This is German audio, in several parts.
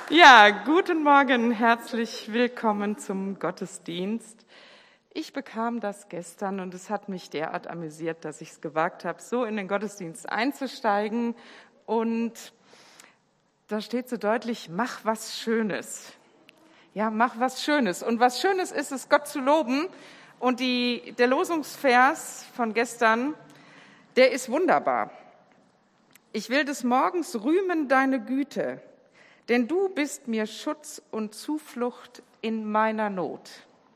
Ja, guten Morgen, herzlich willkommen zum Gottesdienst. Ich bekam das gestern und es hat mich derart amüsiert, dass ich es gewagt habe, so in den Gottesdienst einzusteigen. Und da steht so deutlich, mach was Schönes. Ja, mach was Schönes. Und was Schönes ist es, Gott zu loben. Und der Losungsvers von gestern, der ist wunderbar. Ich will des Morgens rühmen deine Güte, denn du bist mir Schutz und Zuflucht in meiner Not.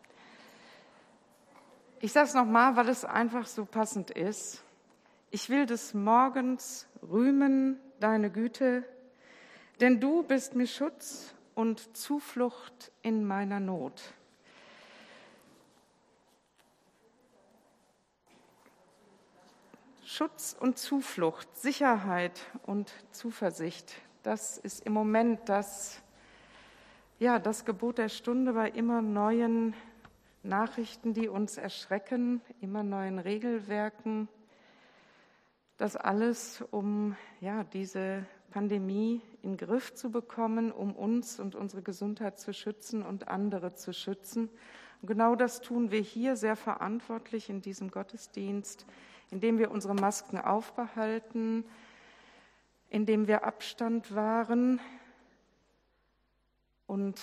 Ich sage es nochmal, weil es einfach so passend ist. Ich will des Morgens rühmen deine Güte, denn du bist mir Schutz und Zuflucht in meiner Not. Schutz und Zuflucht, Sicherheit und Zuversicht, das ist im Moment das Gebot der Stunde bei immer neuen Nachrichten, die uns erschrecken, immer neuen Regelwerken. Das alles, um diese Pandemie in den Griff zu bekommen, um uns und unsere Gesundheit zu schützen und andere zu schützen. Und genau das tun wir hier sehr verantwortlich in diesem Gottesdienst, indem wir unsere Masken aufbehalten, indem wir Abstand wahren. Und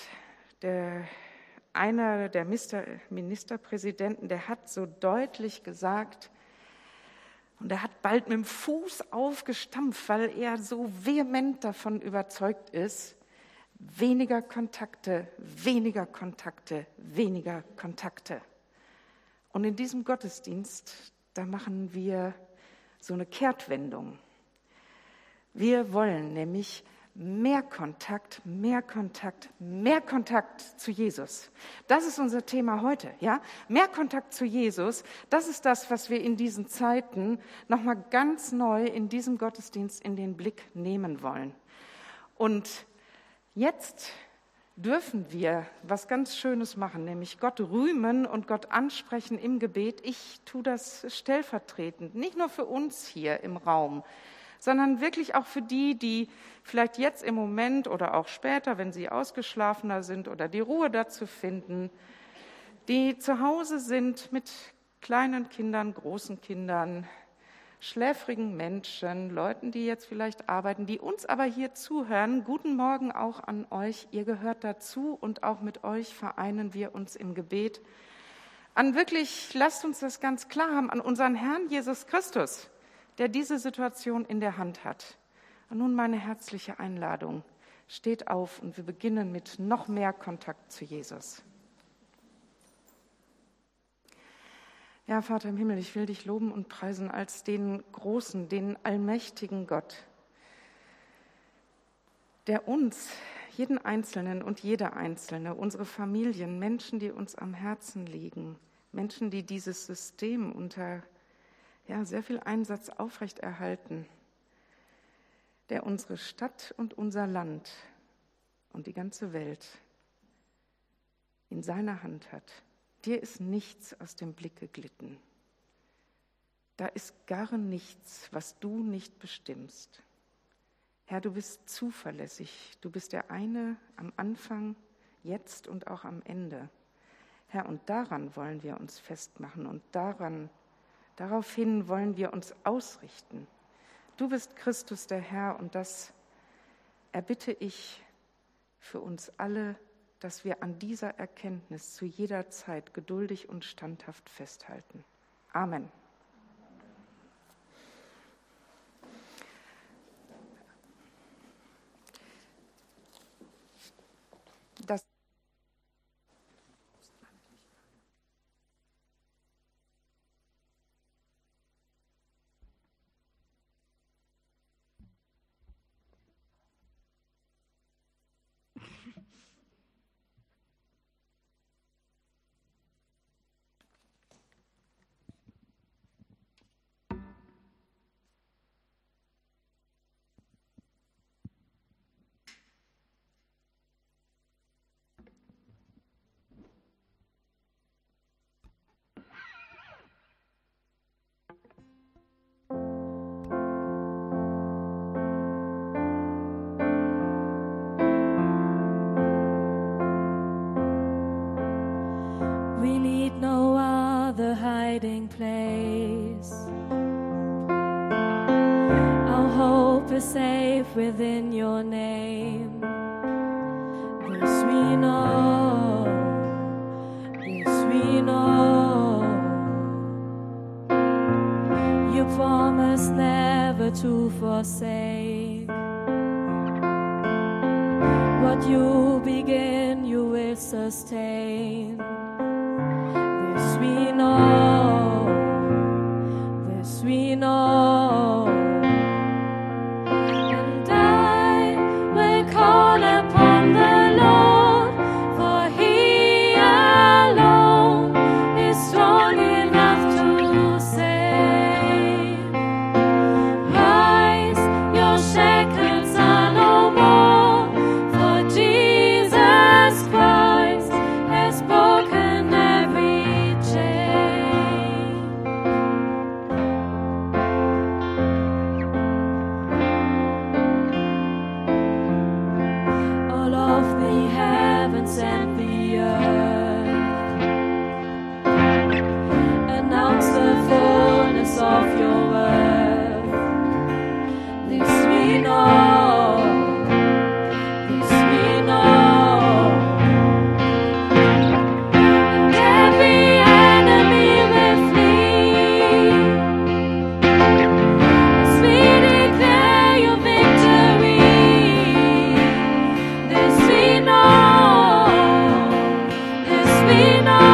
einer der Ministerpräsidenten, der hat so deutlich gesagt, und er hat bald mit dem Fuß aufgestampft, weil er so vehement davon überzeugt ist, weniger Kontakte, weniger Kontakte, weniger Kontakte. Und in diesem Gottesdienst, da machen wir so eine Kehrtwendung. Wir wollen nämlich mehr Kontakt, mehr Kontakt, mehr Kontakt zu Jesus. Das ist unser Thema heute, ja? Mehr Kontakt zu Jesus, das ist das, was wir in diesen Zeiten nochmal ganz neu in diesem Gottesdienst in den Blick nehmen wollen. Und jetzt dürfen wir was ganz Schönes machen, nämlich Gott rühmen und Gott ansprechen im Gebet. Ich tue das stellvertretend, nicht nur für uns hier im Raum, sondern wirklich auch für die vielleicht jetzt im Moment oder auch später, wenn sie ausgeschlafener sind oder die Ruhe dazu finden, die zu Hause sind mit kleinen Kindern, großen Kindern, schläfrigen Menschen, Leuten, die jetzt vielleicht arbeiten, die uns aber hier zuhören. Guten Morgen auch an euch, ihr gehört dazu und auch mit euch vereinen wir uns im Gebet. Lasst uns das ganz klar haben, an unseren Herrn Jesus Christus, der diese Situation in der Hand hat. Und nun meine herzliche Einladung. Steht auf und wir beginnen mit noch mehr Kontakt zu Jesus. Ja, Vater im Himmel, ich will dich loben und preisen als den großen, den allmächtigen Gott, der uns, jeden Einzelnen und jede Einzelne, unsere Familien, Menschen, die uns am Herzen liegen, Menschen, die dieses System unter sehr viel Einsatz aufrechterhalten, der unsere Stadt und unser Land und die ganze Welt in seiner Hand hat. Dir ist nichts aus dem Blick geglitten. Da ist gar nichts, was du nicht bestimmst. Herr, du bist zuverlässig. Du bist der eine am Anfang, jetzt und auch am Ende. Herr, und daran wollen wir uns festmachen und daraufhin wollen wir uns ausrichten. Du bist Christus der Herr und das erbitte ich für uns alle, dass wir an dieser Erkenntnis zu jeder Zeit geduldig und standhaft festhalten. Amen. hiding place. Our hope is safe within your name. This we know, this we know. You promise never to forsake. What you begin, you will sustain. This we know, this we know. And I will call upon the Lord, for He alone is strong enough to save. Rise, your shackles are no more, for Jesus Christ has broken every chain. All of the heavens and the earth announce the fullness of your word. This we know, this we know. And every enemy will flee as we declare your victory. This we know, this we know.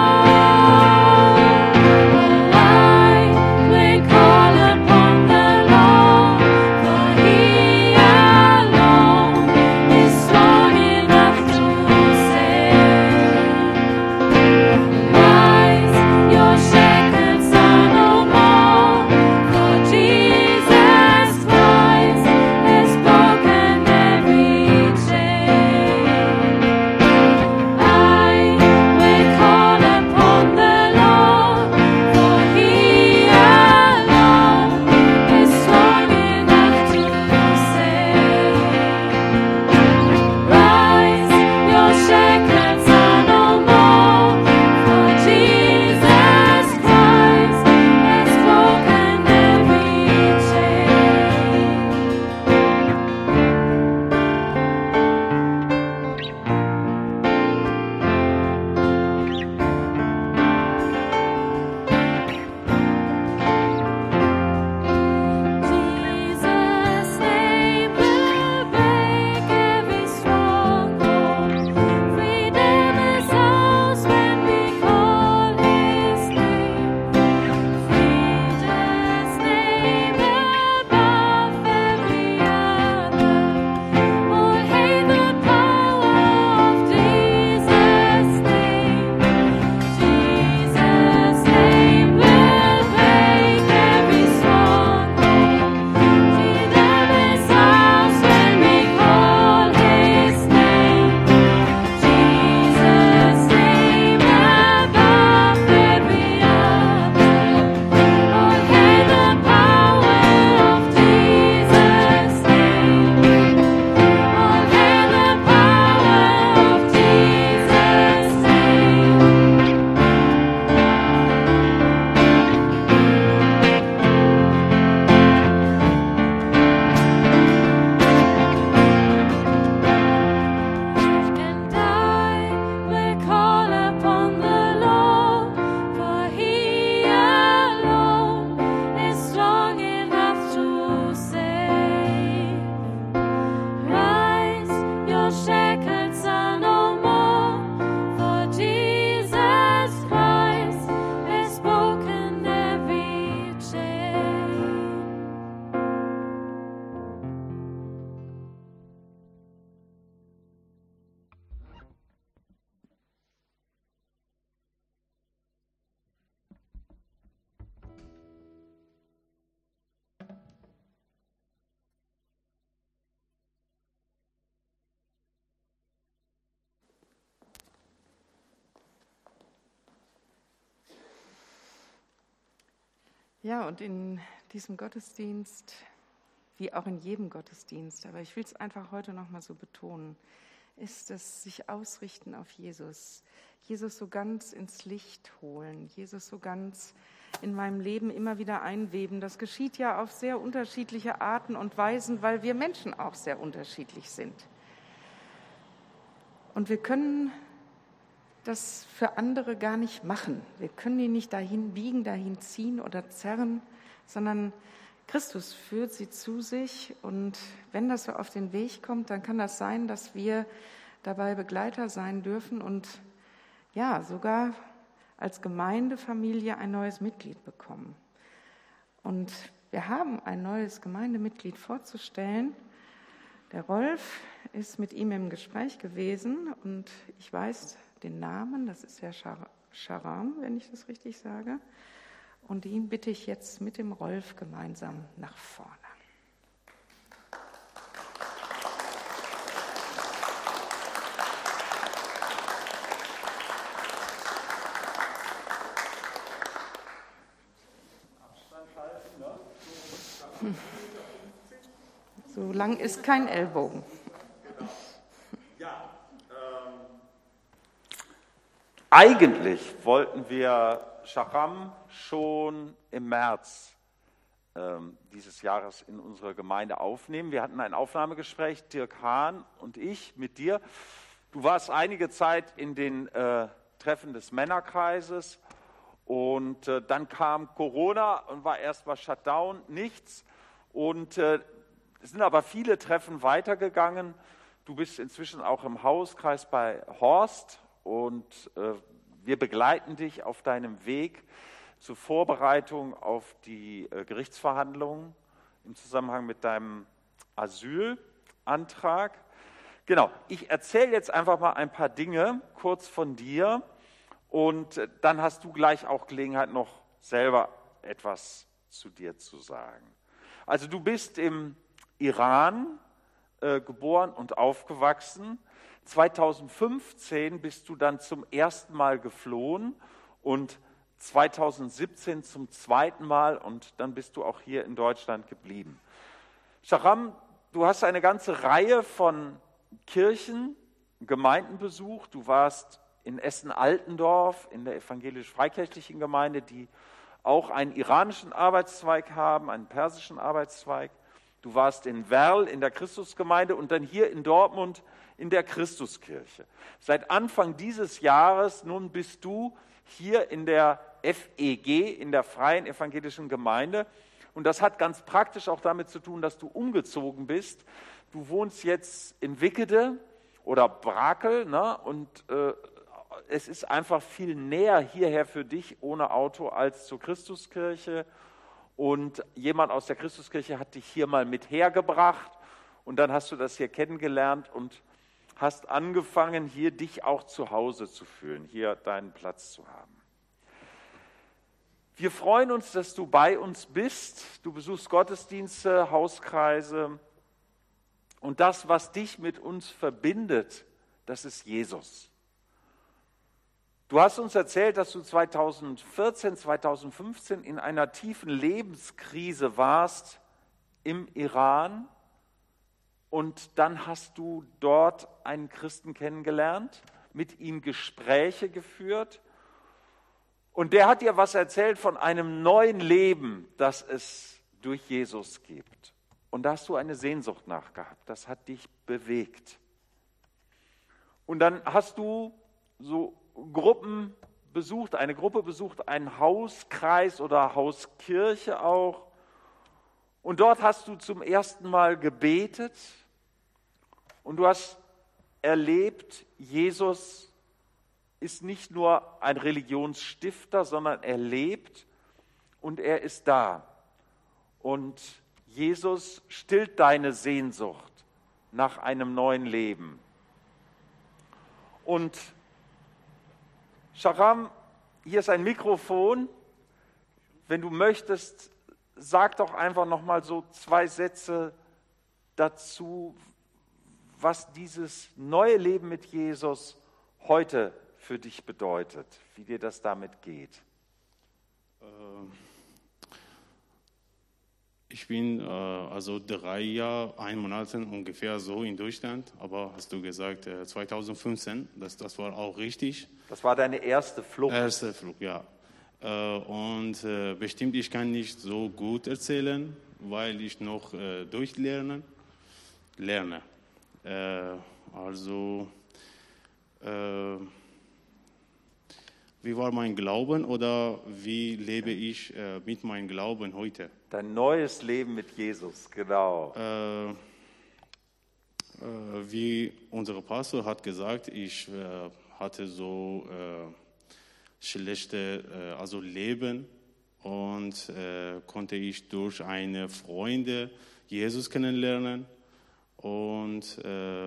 Oh, I will call upon the Lord, for He alone is strong enough to save. Rise, your shackles are no more, for Jesus Christ has broken every chain. I will call upon the Lord, for He alone is strong enough to save. Rise, your shackles are no more, for Jesus Christ has broken every chain. Jesus' name will break every stronghold. Freedom is ours when we call His name. Jesus' name above every other. Oh, hail the power of Jesus' name. Jesus' name will break every stronghold. Freedom is ours when we call His name. Jesus' name above every other. Oh, hail the power of Jesus' name. Oh, hail the power of Jesus' name. And I will call upon the Lord, for He alone is strong enough to save. Rise, your shackles are no more, for Jesus Christ has broken every chain. Ja, und in diesem Gottesdienst, wie auch in jedem Gottesdienst, aber ich will es einfach heute noch mal so betonen, ist es sich ausrichten auf Jesus. Jesus so ganz ins Licht holen, Jesus so ganz in meinem Leben immer wieder einweben. Das geschieht ja auf sehr unterschiedliche Arten und Weisen, weil wir Menschen auch sehr unterschiedlich sind. Und wir können das für andere gar nicht machen. Wir können ihn nicht dahin biegen, dahin ziehen oder zerren, sondern Christus führt sie zu sich. Und wenn das so auf den Weg kommt, dann kann das sein, dass wir dabei Begleiter sein dürfen und ja, sogar als Gemeindefamilie ein neues Mitglied bekommen. Und wir haben ein neues Gemeindemitglied vorzustellen. Der Rolf ist mit ihm im Gespräch gewesen und ich weiß den Namen, das ist Herr Scharam, wenn ich das richtig sage. Und ihn bitte ich jetzt mit dem Rolf gemeinsam nach vorne. So lang ist kein Ellbogen. Ja, eigentlich wollten wir Scharam schon im März dieses Jahres in unsere Gemeinde aufnehmen. Wir hatten ein Aufnahmegespräch, Dirk Hahn und ich mit dir. Du warst einige Zeit in den Treffen des Männerkreises und dann kam Corona und war erstmal Shutdown, nichts. Und es sind aber viele Treffen weitergegangen. Du bist inzwischen auch im Hauskreis bei Horst und wir begleiten dich auf deinem Weg zur Vorbereitung auf die Gerichtsverhandlungen im Zusammenhang mit deinem Asylantrag. Genau, ich erzähle jetzt einfach mal ein paar Dinge kurz von dir und dann hast du gleich auch Gelegenheit, noch selber etwas zu dir zu sagen. Also du bist im Iran geboren und aufgewachsen. 2015 bist du dann zum ersten Mal geflohen und 2017 zum zweiten Mal und dann bist du auch hier in Deutschland geblieben. Scharam, du hast eine ganze Reihe von Kirchen, Gemeinden besucht. Du warst in Essen-Altendorf in der evangelisch-freikirchlichen Gemeinde, die auch einen iranischen Arbeitszweig haben, einen persischen Arbeitszweig. Du warst in Werl in der Christusgemeinde und dann hier in Dortmund in der Christuskirche. Seit Anfang dieses Jahres nun bist du hier in der FEG, in der Freien Evangelischen Gemeinde. Und das hat ganz praktisch auch damit zu tun, dass du umgezogen bist. Du wohnst jetzt in Wickede oder Brakel, ne? Und es ist einfach viel näher hierher für dich ohne Auto als zur Christuskirche. Und jemand aus der Christuskirche hat dich hier mal mit hergebracht und dann hast du das hier kennengelernt und hast angefangen, hier dich auch zu Hause zu fühlen, hier deinen Platz zu haben. Wir freuen uns, dass du bei uns bist. Du besuchst Gottesdienste, Hauskreise und das, was dich mit uns verbindet, das ist Jesus. Du hast uns erzählt, dass du 2014, 2015 in einer tiefen Lebenskrise warst im Iran und dann hast du dort einen Christen kennengelernt, mit ihm Gespräche geführt und der hat dir was erzählt von einem neuen Leben, das es durch Jesus gibt. Und da hast du eine Sehnsucht nachgehabt, das hat dich bewegt. Und dann hast du so Gruppen besucht, eine Gruppe besucht, einen Hauskreis oder Hauskirche auch. Und dort hast du zum ersten Mal gebetet und du hast erlebt, Jesus ist nicht nur ein Religionsstifter, sondern er lebt und er ist da. Und Jesus stillt deine Sehnsucht nach einem neuen Leben. Und Scharam, hier ist ein Mikrofon. Wenn du möchtest, sag doch einfach noch mal so 2 Sätze dazu, was dieses neue Leben mit Jesus heute für dich bedeutet, wie dir das damit geht. Ich bin also 3 Jahre, 1 Monat ungefähr so in Deutschland, aber hast du gesagt 2015, das war auch richtig. Das war deine erste Flucht? Erste Flucht, ja. Und bestimmt, ich kann nicht so gut erzählen, weil ich noch durchlerne. Wie war mein Glauben oder wie lebe ich mit meinem Glauben heute? Dein neues Leben mit Jesus, genau. Wie unser Pastor hat gesagt, ich hatte so schlechte Leben und konnte ich durch eine Freunde Jesus kennenlernen und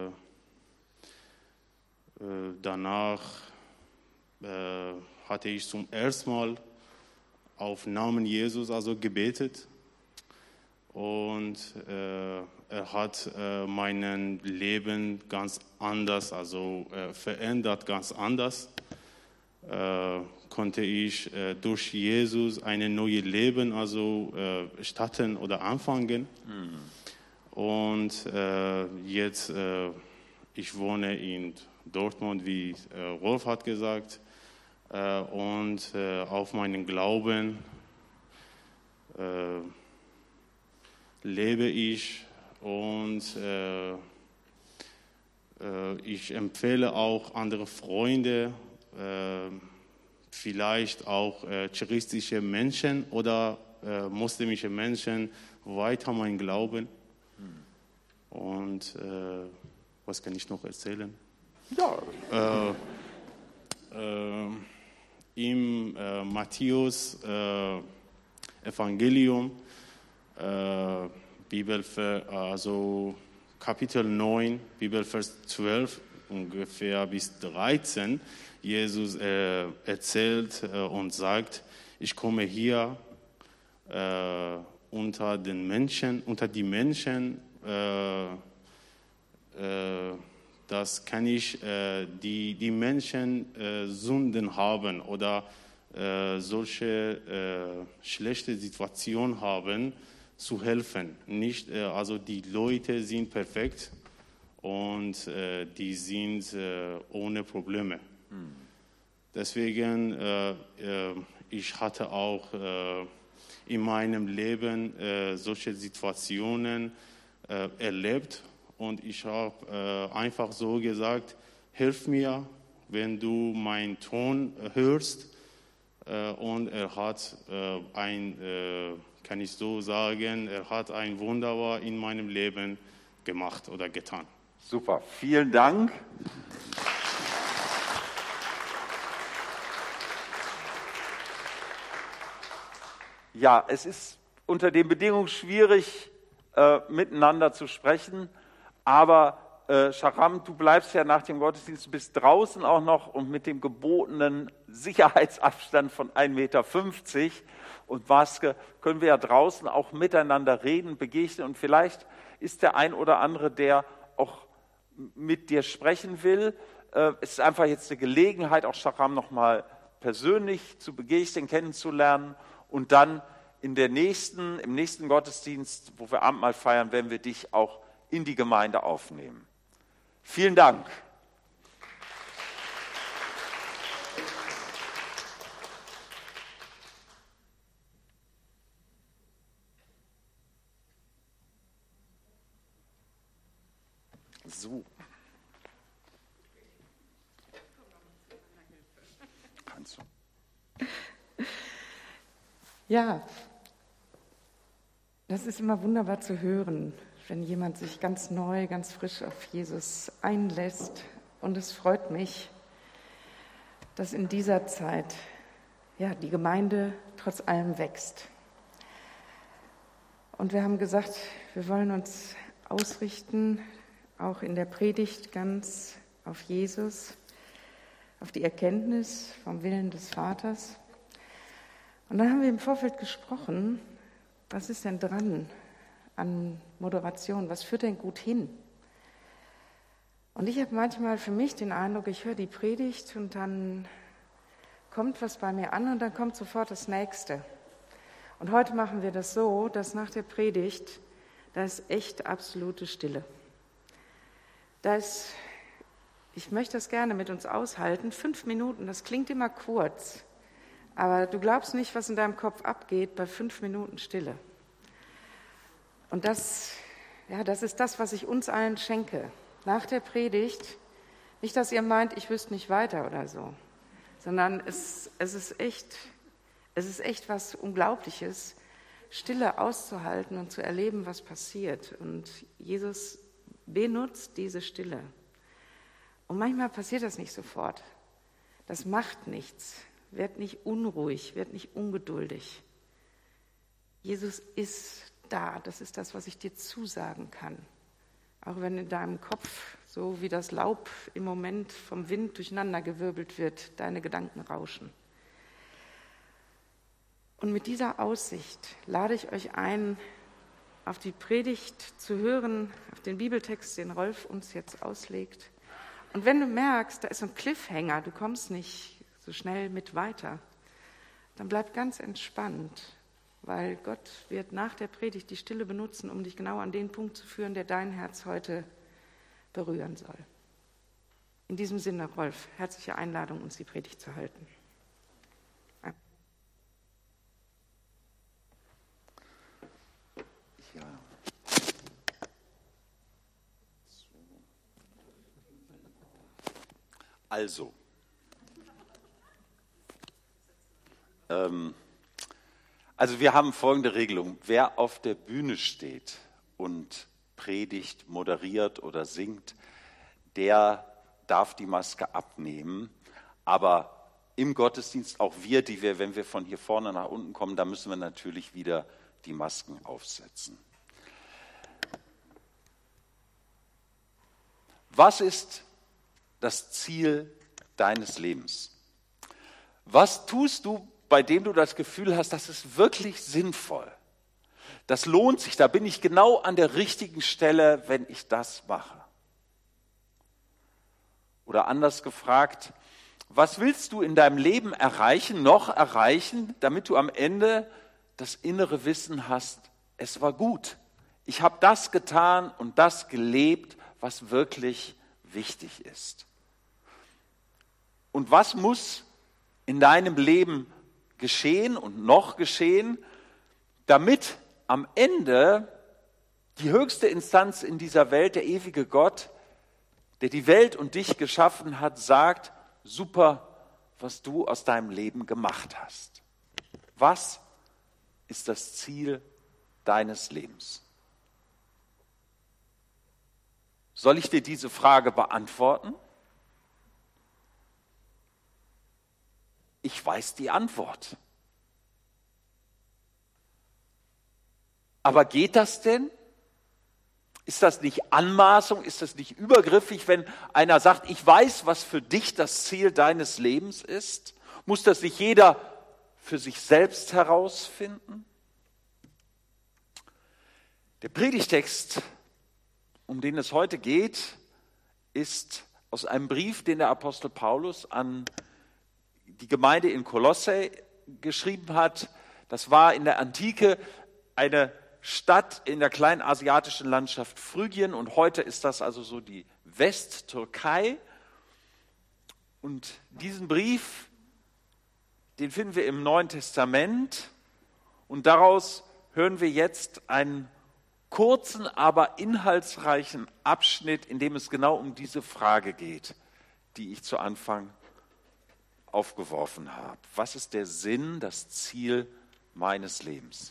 danach hatte ich zum ersten Mal auf Namen Jesus gebetet und er hat mein Leben ganz anders, verändert ganz anders. Konnte ich durch Jesus ein neues Leben starten oder anfangen. Und jetzt, ich wohne in Dortmund, wie Rolf hat gesagt, und auf meinen Glauben lebe ich und ich empfehle auch andere Freunde, vielleicht auch charistische Menschen oder muslimische Menschen weiter meinen Glauben. Und was kann ich noch erzählen? Ja. Im Matthäus Evangelium, Kapitel 9, Bibelvers 12 ungefähr bis 13, Jesus erzählt und sagt, ich komme hier unter die Menschen, das kann ich die Menschen Sünden haben oder solche schlechte Situationen haben, zu helfen. Nicht, die Leute sind perfekt und die sind ohne Probleme. Deswegen, ich hatte auch in meinem Leben solche Situationen erlebt. Und ich habe einfach so gesagt, hilf mir, wenn du meinen Ton hörst. Und er hat kann ich so sagen, er hat ein Wunderbar in meinem Leben gemacht oder getan. Super, vielen Dank. Ja, es ist unter den Bedingungen schwierig, miteinander zu sprechen. Aber Shahram, du bleibst ja nach dem Gottesdienst, du bist draußen auch noch und mit dem gebotenen Sicherheitsabstand von 1,50 Meter und Maske können wir ja draußen auch miteinander reden, begegnen und vielleicht ist der ein oder andere, der auch mit dir sprechen will. Es ist einfach jetzt eine Gelegenheit, auch Shahram nochmal persönlich zu begegnen, kennenzulernen und dann im nächsten Gottesdienst, wo wir Abendmahl feiern, werden wir dich auch in die Gemeinde aufnehmen. Vielen Dank. So. Kannst du? Ja, das ist immer wunderbar zu hören, wenn jemand sich ganz neu, ganz frisch auf Jesus einlässt. Und es freut mich, dass in dieser Zeit die Gemeinde trotz allem wächst. Und wir haben gesagt, wir wollen uns ausrichten, auch in der Predigt ganz auf Jesus, auf die Erkenntnis vom Willen des Vaters. Und dann haben wir im Vorfeld gesprochen, was ist denn dran an Moderation, was führt denn gut hin? Und ich habe manchmal für mich den Eindruck, ich höre die Predigt und dann kommt was bei mir an und dann kommt sofort das Nächste. Und heute machen wir das so, dass nach der Predigt, da ist echt absolute Stille. Ich möchte das gerne mit uns aushalten, 5 Minuten, das klingt immer kurz, aber du glaubst nicht, was in deinem Kopf abgeht bei 5 Minuten Stille. Und das ist das, was ich uns allen schenke. Nach der Predigt, nicht, dass ihr meint, ich wüsste nicht weiter oder so, sondern es ist echt was Unglaubliches, Stille auszuhalten und zu erleben, was passiert. Und Jesus benutzt diese Stille. Und manchmal passiert das nicht sofort. Das macht nichts. Werd nicht unruhig, werd nicht ungeduldig. Jesus ist da. Das ist das, was ich dir zusagen kann. Auch wenn in deinem Kopf, so wie das Laub im Moment vom Wind durcheinandergewirbelt wird, deine Gedanken rauschen. Und mit dieser Aussicht lade ich euch ein, auf die Predigt zu hören, auf den Bibeltext, den Rolf uns jetzt auslegt. Und wenn du merkst, da ist so ein Cliffhanger, du kommst nicht so schnell mit weiter, dann bleib ganz entspannt, weil Gott wird nach der Predigt die Stille benutzen, um dich genau an den Punkt zu führen, der dein Herz heute berühren soll. In diesem Sinne, Rolf, herzliche Einladung, uns die Predigt zu halten. Also wir haben folgende Regelung. Wer auf der Bühne steht und predigt, moderiert oder singt, der darf die Maske abnehmen. Aber im Gottesdienst, auch wir, wenn wir von hier vorne nach unten kommen, da müssen wir natürlich wieder die Masken aufsetzen. Was ist das Ziel deines Lebens? Was tust du, bei dem du das Gefühl hast, das ist wirklich sinnvoll? Das lohnt sich, da bin ich genau an der richtigen Stelle, wenn ich das mache. Oder anders gefragt, was willst du in deinem Leben noch erreichen, damit du am Ende das innere Wissen hast, es war gut. Ich habe das getan und das gelebt, was wirklich wichtig ist. Und was muss in deinem Leben geschehen und noch geschehen, damit am Ende die höchste Instanz in dieser Welt, der ewige Gott, der die Welt und dich geschaffen hat, sagt, super, was du aus deinem Leben gemacht hast. Was ist das Ziel deines Lebens? Soll ich dir diese Frage beantworten? Ich weiß die Antwort. Aber geht das denn? Ist das nicht Anmaßung? Ist das nicht übergriffig, wenn einer sagt, ich weiß, was für dich das Ziel deines Lebens ist? Muss das nicht jeder für sich selbst herausfinden? Der Predigtext, um den es heute geht, ist aus einem Brief, den der Apostel Paulus an die Gemeinde in Kolosse geschrieben hat. Das war in der Antike eine Stadt in der kleinasiatischen Landschaft Phrygien und heute ist das also so die Westtürkei. Und diesen Brief, den finden wir im Neuen Testament und daraus hören wir jetzt einen kurzen, aber inhaltsreichen Abschnitt, in dem es genau um diese Frage geht, die ich zu Anfang aufgeworfen habe. Was ist der Sinn, das Ziel meines Lebens?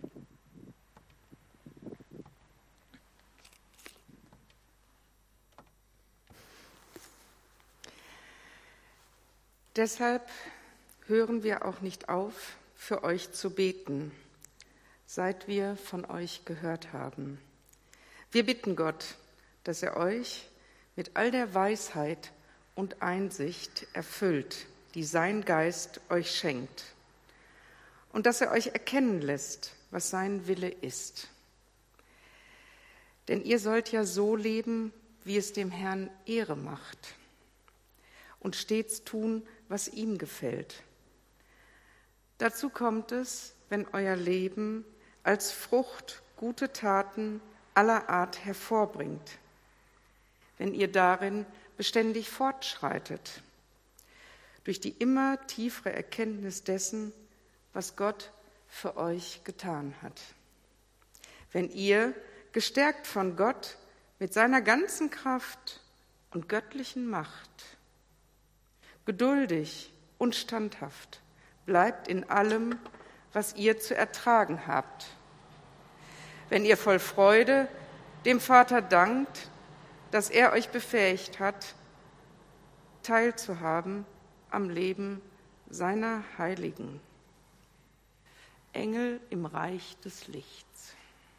Deshalb hören wir auch nicht auf, für euch zu beten, seit wir von euch gehört haben. Wir bitten Gott, dass er euch mit all der Weisheit und Einsicht erfüllt, die sein Geist euch schenkt, und dass er euch erkennen lässt, was sein Wille ist. Denn ihr sollt ja so leben, wie es dem Herrn Ehre macht, und stets tun, was ihm gefällt. Dazu kommt es, wenn euer Leben als Frucht gute Taten aller Art hervorbringt, wenn ihr darin beständig fortschreitet, durch die immer tiefere Erkenntnis dessen, was Gott für euch getan hat. Wenn ihr, gestärkt von Gott mit seiner ganzen Kraft und göttlichen Macht, geduldig und standhaft bleibt in allem, was ihr zu ertragen habt. Wenn ihr voll Freude dem Vater dankt, dass er euch befähigt hat, teilzuhaben am Leben seiner Heiligen. Engel im Reich des Lichts.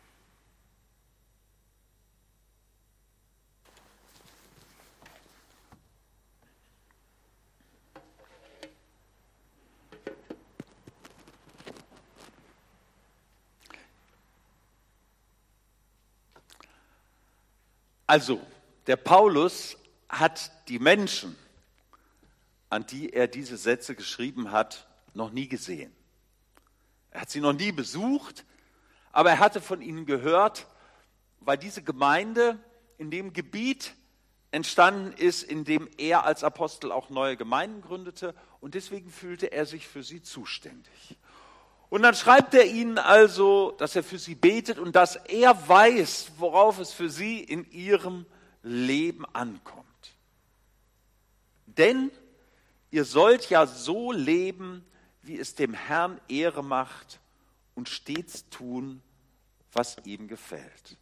Also, der Paulus hat die Menschen, an die er diese Sätze geschrieben hat, noch nie gesehen. Er hat sie noch nie besucht, aber er hatte von ihnen gehört, weil diese Gemeinde in dem Gebiet entstanden ist, in dem er als Apostel auch neue Gemeinden gründete, und deswegen fühlte er sich für sie zuständig. Und dann schreibt er ihnen also, dass er für sie betet und dass er weiß, worauf es für sie in ihrem Leben ankommt. Denn ihr sollt ja so leben, wie es dem Herrn Ehre macht und stets tun, was ihm gefällt.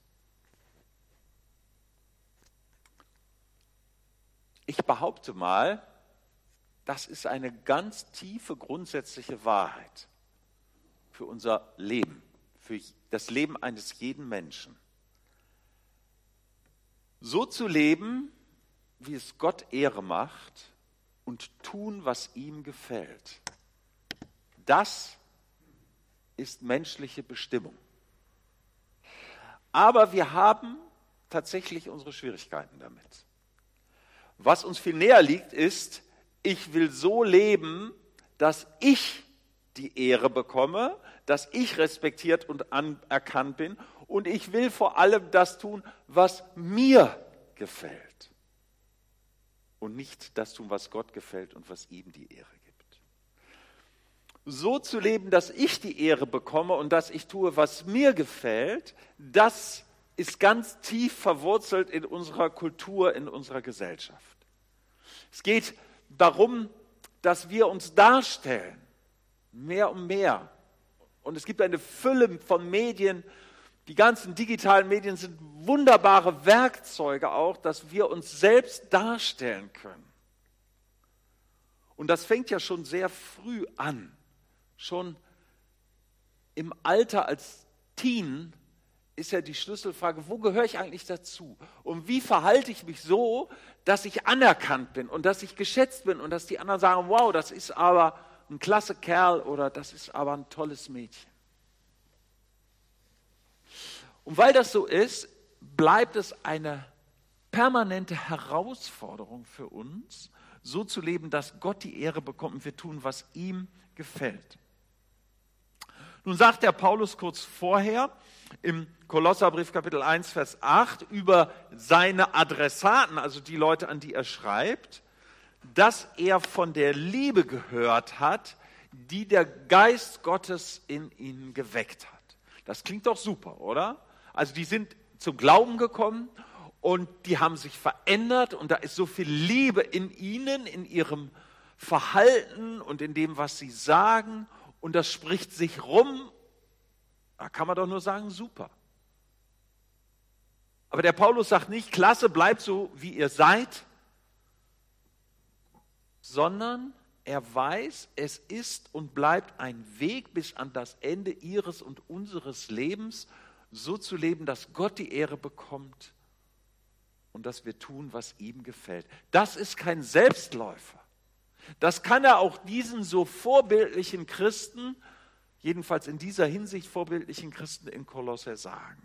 Ich behaupte mal, das ist eine ganz tiefe, grundsätzliche Wahrheit für unser Leben, für das Leben eines jeden Menschen. So zu leben, wie es Gott Ehre macht und tun, was ihm gefällt. Das ist menschliche Bestimmung. Aber wir haben tatsächlich unsere Schwierigkeiten damit. Was uns viel näher liegt, ist, ich will so leben, dass ich die Ehre bekomme, dass ich respektiert und anerkannt bin, und ich will vor allem das tun, was mir gefällt und nicht das tun, was Gott gefällt und was ihm die Ehre gibt. So zu leben, dass ich die Ehre bekomme und dass ich tue, was mir gefällt, das ist ganz tief verwurzelt in unserer Kultur, in unserer Gesellschaft. Es geht darum, dass wir uns darstellen, mehr und mehr. Und es gibt eine Fülle von Medien. Die ganzen digitalen Medien sind wunderbare Werkzeuge auch, dass wir uns selbst darstellen können. Und das fängt ja schon sehr früh an. Schon im Alter als Teen ist ja die Schlüsselfrage, wo gehöre ich eigentlich dazu? Und wie verhalte ich mich so, dass ich anerkannt bin und dass ich geschätzt bin und dass die anderen sagen, wow, das ist aber ein klasse Kerl oder das ist aber ein tolles Mädchen. Und weil das so ist, bleibt es eine permanente Herausforderung für uns, so zu leben, dass Gott die Ehre bekommt und wir tun, was ihm gefällt. Nun sagt der Paulus kurz vorher im Kolosserbrief Kapitel 1, Vers 8 über seine Adressaten, also die Leute, an die er schreibt, dass er von der Liebe gehört hat, die der Geist Gottes in ihnen geweckt hat. Das klingt doch super, oder? Also die sind zum Glauben gekommen und die haben sich verändert und da ist so viel Liebe in ihnen, in ihrem Verhalten und in dem, was sie sagen, und das spricht sich rum. Da kann man doch nur sagen, super. Aber der Paulus sagt nicht, klasse, bleibt so, wie ihr seid, sondern er weiß, es ist und bleibt ein Weg bis an das Ende ihres und unseres Lebens, so zu leben, dass Gott die Ehre bekommt und dass wir tun, was ihm gefällt. Das ist kein Selbstläufer. Das kann er auch diesen so vorbildlichen Christen, jedenfalls in dieser Hinsicht vorbildlichen Christen in Kolosse sagen.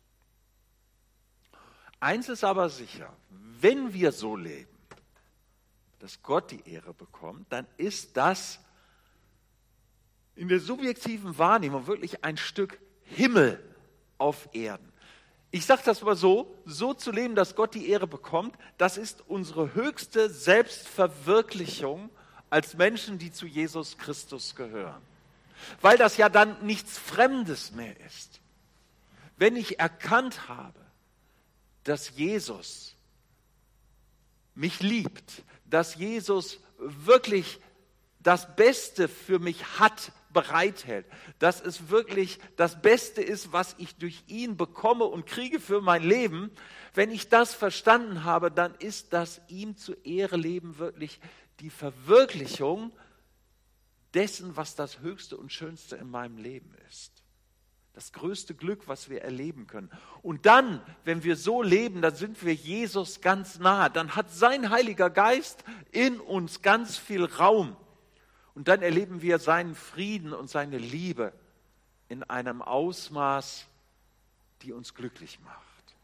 Eins ist aber sicher, wenn wir so leben, dass Gott die Ehre bekommt, dann ist das in der subjektiven Wahrnehmung wirklich ein Stück Himmel auf Erden. Ich sage das mal so zu leben, dass Gott die Ehre bekommt, das ist unsere höchste Selbstverwirklichung als Menschen, die zu Jesus Christus gehören. Weil das ja dann nichts Fremdes mehr ist. Wenn ich erkannt habe, dass Jesus mich liebt, dass Jesus wirklich das Beste für mich hat, bereithält, dass es wirklich das Beste ist, was ich durch ihn bekomme und kriege für mein Leben, wenn ich das verstanden habe, dann ist das ihm zur Ehre leben wirklich die Verwirklichung dessen, was das Höchste und Schönste in meinem Leben ist. Das größte Glück, was wir erleben können. Und dann, wenn wir so leben, dann sind wir Jesus ganz nah. Dann hat sein Heiliger Geist in uns ganz viel Raum. Und dann erleben wir seinen Frieden und seine Liebe in einem Ausmaß, die uns glücklich macht.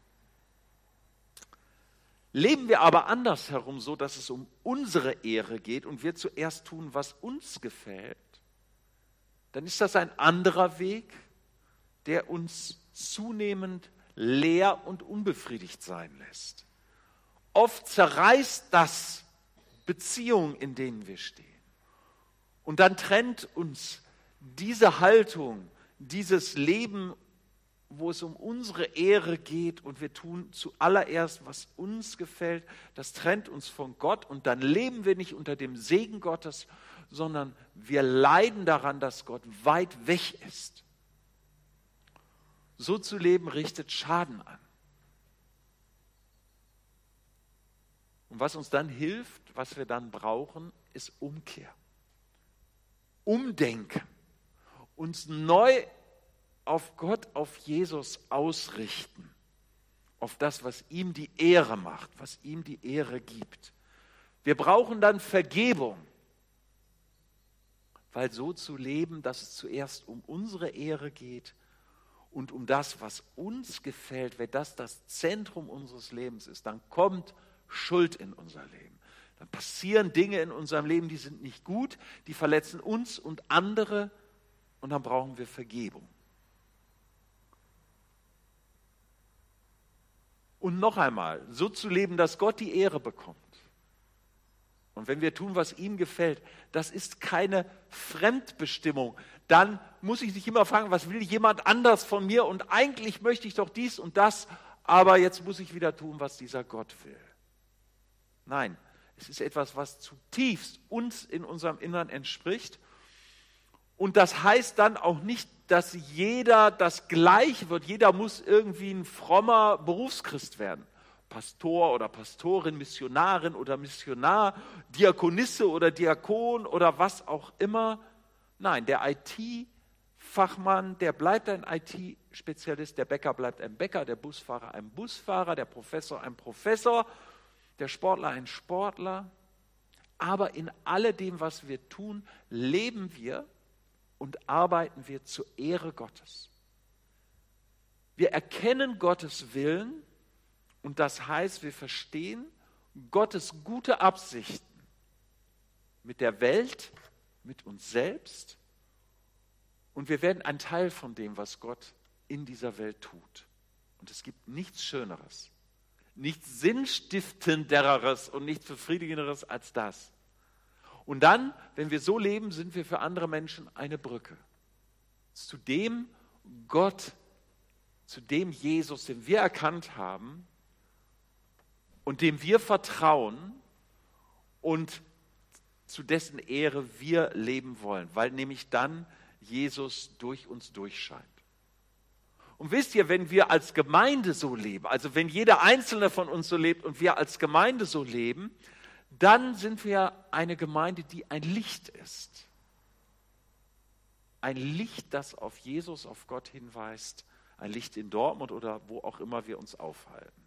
Leben wir aber andersherum so, dass es um unsere Ehre geht und wir zuerst tun, was uns gefällt, dann ist das ein anderer Weg, der uns zunehmend leer und unbefriedigt sein lässt. Oft zerreißt das Beziehungen, in denen wir stehen. Und dann trennt uns diese Haltung, dieses Leben, wo es um unsere Ehre geht und wir tun zuallererst, was uns gefällt, das trennt uns von Gott und dann leben wir nicht unter dem Segen Gottes, sondern wir leiden daran, dass Gott weit weg ist. So zu leben richtet Schaden an. Und was uns dann hilft, was wir dann brauchen, ist Umkehr. Umdenken, uns neu auf Gott, auf Jesus ausrichten, auf das, was ihm die Ehre macht, was ihm die Ehre gibt. Wir brauchen dann Vergebung, weil so zu leben, dass es zuerst um unsere Ehre geht und um das, was uns gefällt, wenn das das Zentrum unseres Lebens ist, dann kommt Schuld in unser Leben. Dann passieren Dinge in unserem Leben, die sind nicht gut, die verletzen uns und andere und dann brauchen wir Vergebung. Und noch einmal, so zu leben, dass Gott die Ehre bekommt. Und wenn wir tun, was ihm gefällt, das ist keine Fremdbestimmung. Dann muss ich nicht immer fragen, was will jemand anders von mir und eigentlich möchte ich doch dies und das, aber jetzt muss ich wieder tun, was dieser Gott will. Nein. Es ist etwas, was zutiefst uns in unserem Innern entspricht. Und das heißt dann auch nicht, dass jeder das Gleiche wird. Jeder muss irgendwie ein frommer Berufschrist werden. Pastor oder Pastorin, Missionarin oder Missionar, Diakonisse oder Diakon oder was auch immer. Nein, der IT-Fachmann, der bleibt ein IT-Spezialist, der Bäcker bleibt ein Bäcker, der Busfahrer ein Busfahrer, der Professor ein Professor, der Sportler ein Sportler, aber in alledem, was wir tun, leben wir und arbeiten wir zur Ehre Gottes. Wir erkennen Gottes Willen und das heißt, wir verstehen Gottes gute Absichten mit der Welt, mit uns selbst und wir werden ein Teil von dem, was Gott in dieser Welt tut. Und es gibt nichts Schöneres, nichts Sinnstiftenderes und nichts Befriedigenderes als das. Und dann, wenn wir so leben, sind wir für andere Menschen eine Brücke. Zu dem Gott, zu dem Jesus, den wir erkannt haben und dem wir vertrauen und zu dessen Ehre wir leben wollen, weil nämlich dann Jesus durch uns durchscheint. Und wisst ihr, wenn wir als Gemeinde so leben, also wenn jeder Einzelne von uns so lebt und wir als Gemeinde so leben, dann sind wir eine Gemeinde, die ein Licht ist. Ein Licht, das auf Jesus, auf Gott hinweist. Ein Licht in Dortmund oder wo auch immer wir uns aufhalten.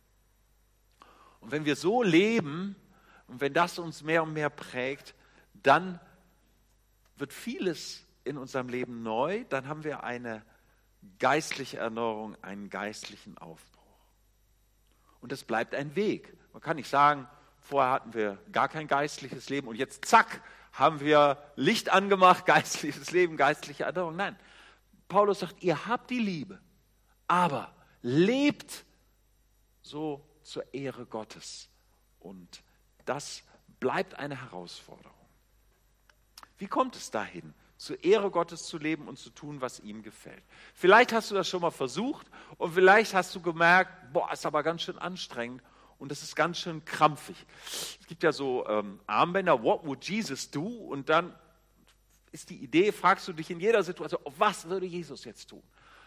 Und wenn wir so leben und wenn das uns mehr und mehr prägt, dann wird vieles in unserem Leben neu. Dann haben wir eine geistliche Erneuerung, einen geistlichen Aufbruch. Und es bleibt ein Weg. Man kann nicht sagen, vorher hatten wir gar kein geistliches Leben und jetzt zack, Haben wir Licht angemacht, geistliches Leben, geistliche Erneuerung? Nein. Paulus sagt, ihr habt die Liebe, aber lebt so zur Ehre Gottes. Und das bleibt eine Herausforderung. Wie kommt es dahin, zur Ehre Gottes zu leben und zu tun, was ihm gefällt? Vielleicht hast du das schon mal versucht und vielleicht hast du gemerkt, boah, ist aber ganz schön anstrengend und das ist ganz schön krampfig. Es gibt ja so Armbänder, what would Jesus do? Und dann ist die Idee, fragst du dich in jeder Situation, was würde Jesus jetzt tun?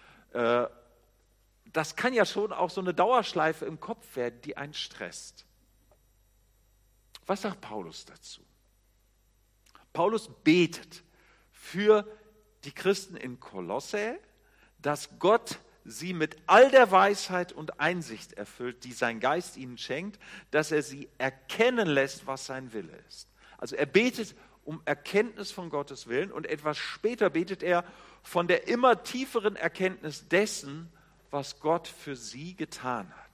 Das kann ja schon auch so eine Dauerschleife im Kopf werden, die einen stresst. Was sagt Paulus dazu? Paulus betet für die Christen in Kolosse, dass Gott sie mit all der Weisheit und Einsicht erfüllt, die sein Geist ihnen schenkt, dass er sie erkennen lässt, was sein Wille ist. Also er betet um Erkenntnis von Gottes Willen und etwas später betet er von der immer tieferen Erkenntnis dessen, was Gott für sie getan hat.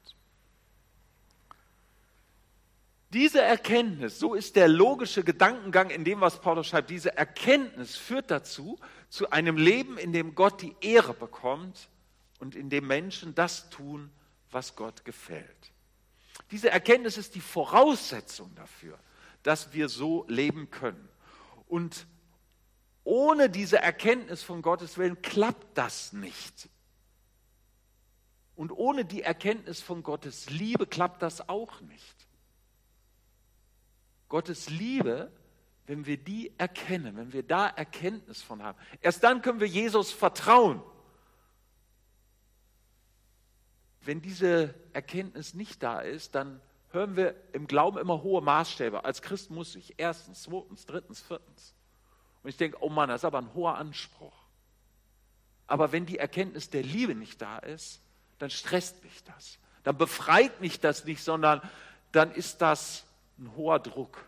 Diese Erkenntnis, so ist der logische Gedankengang in dem, was Paulus schreibt, diese Erkenntnis führt dazu, zu einem Leben, in dem Gott die Ehre bekommt und in dem Menschen das tun, was Gott gefällt. Diese Erkenntnis ist die Voraussetzung dafür, dass wir so leben können. Und ohne diese Erkenntnis von Gottes Willen klappt das nicht. Und ohne die Erkenntnis von Gottes Liebe klappt das auch nicht. Gottes Liebe, wenn wir die erkennen, wenn wir da Erkenntnis von haben, erst dann können wir Jesus vertrauen. Wenn diese Erkenntnis nicht da ist, dann hören wir im Glauben immer hohe Maßstäbe. Als Christ muss ich erstens, zweitens, drittens, viertens. Und ich denke, oh Mann, das ist aber ein hoher Anspruch. Aber wenn die Erkenntnis der Liebe nicht da ist, dann stresst mich das. Dann befreit mich das nicht, sondern dann ist das ein hoher Druck.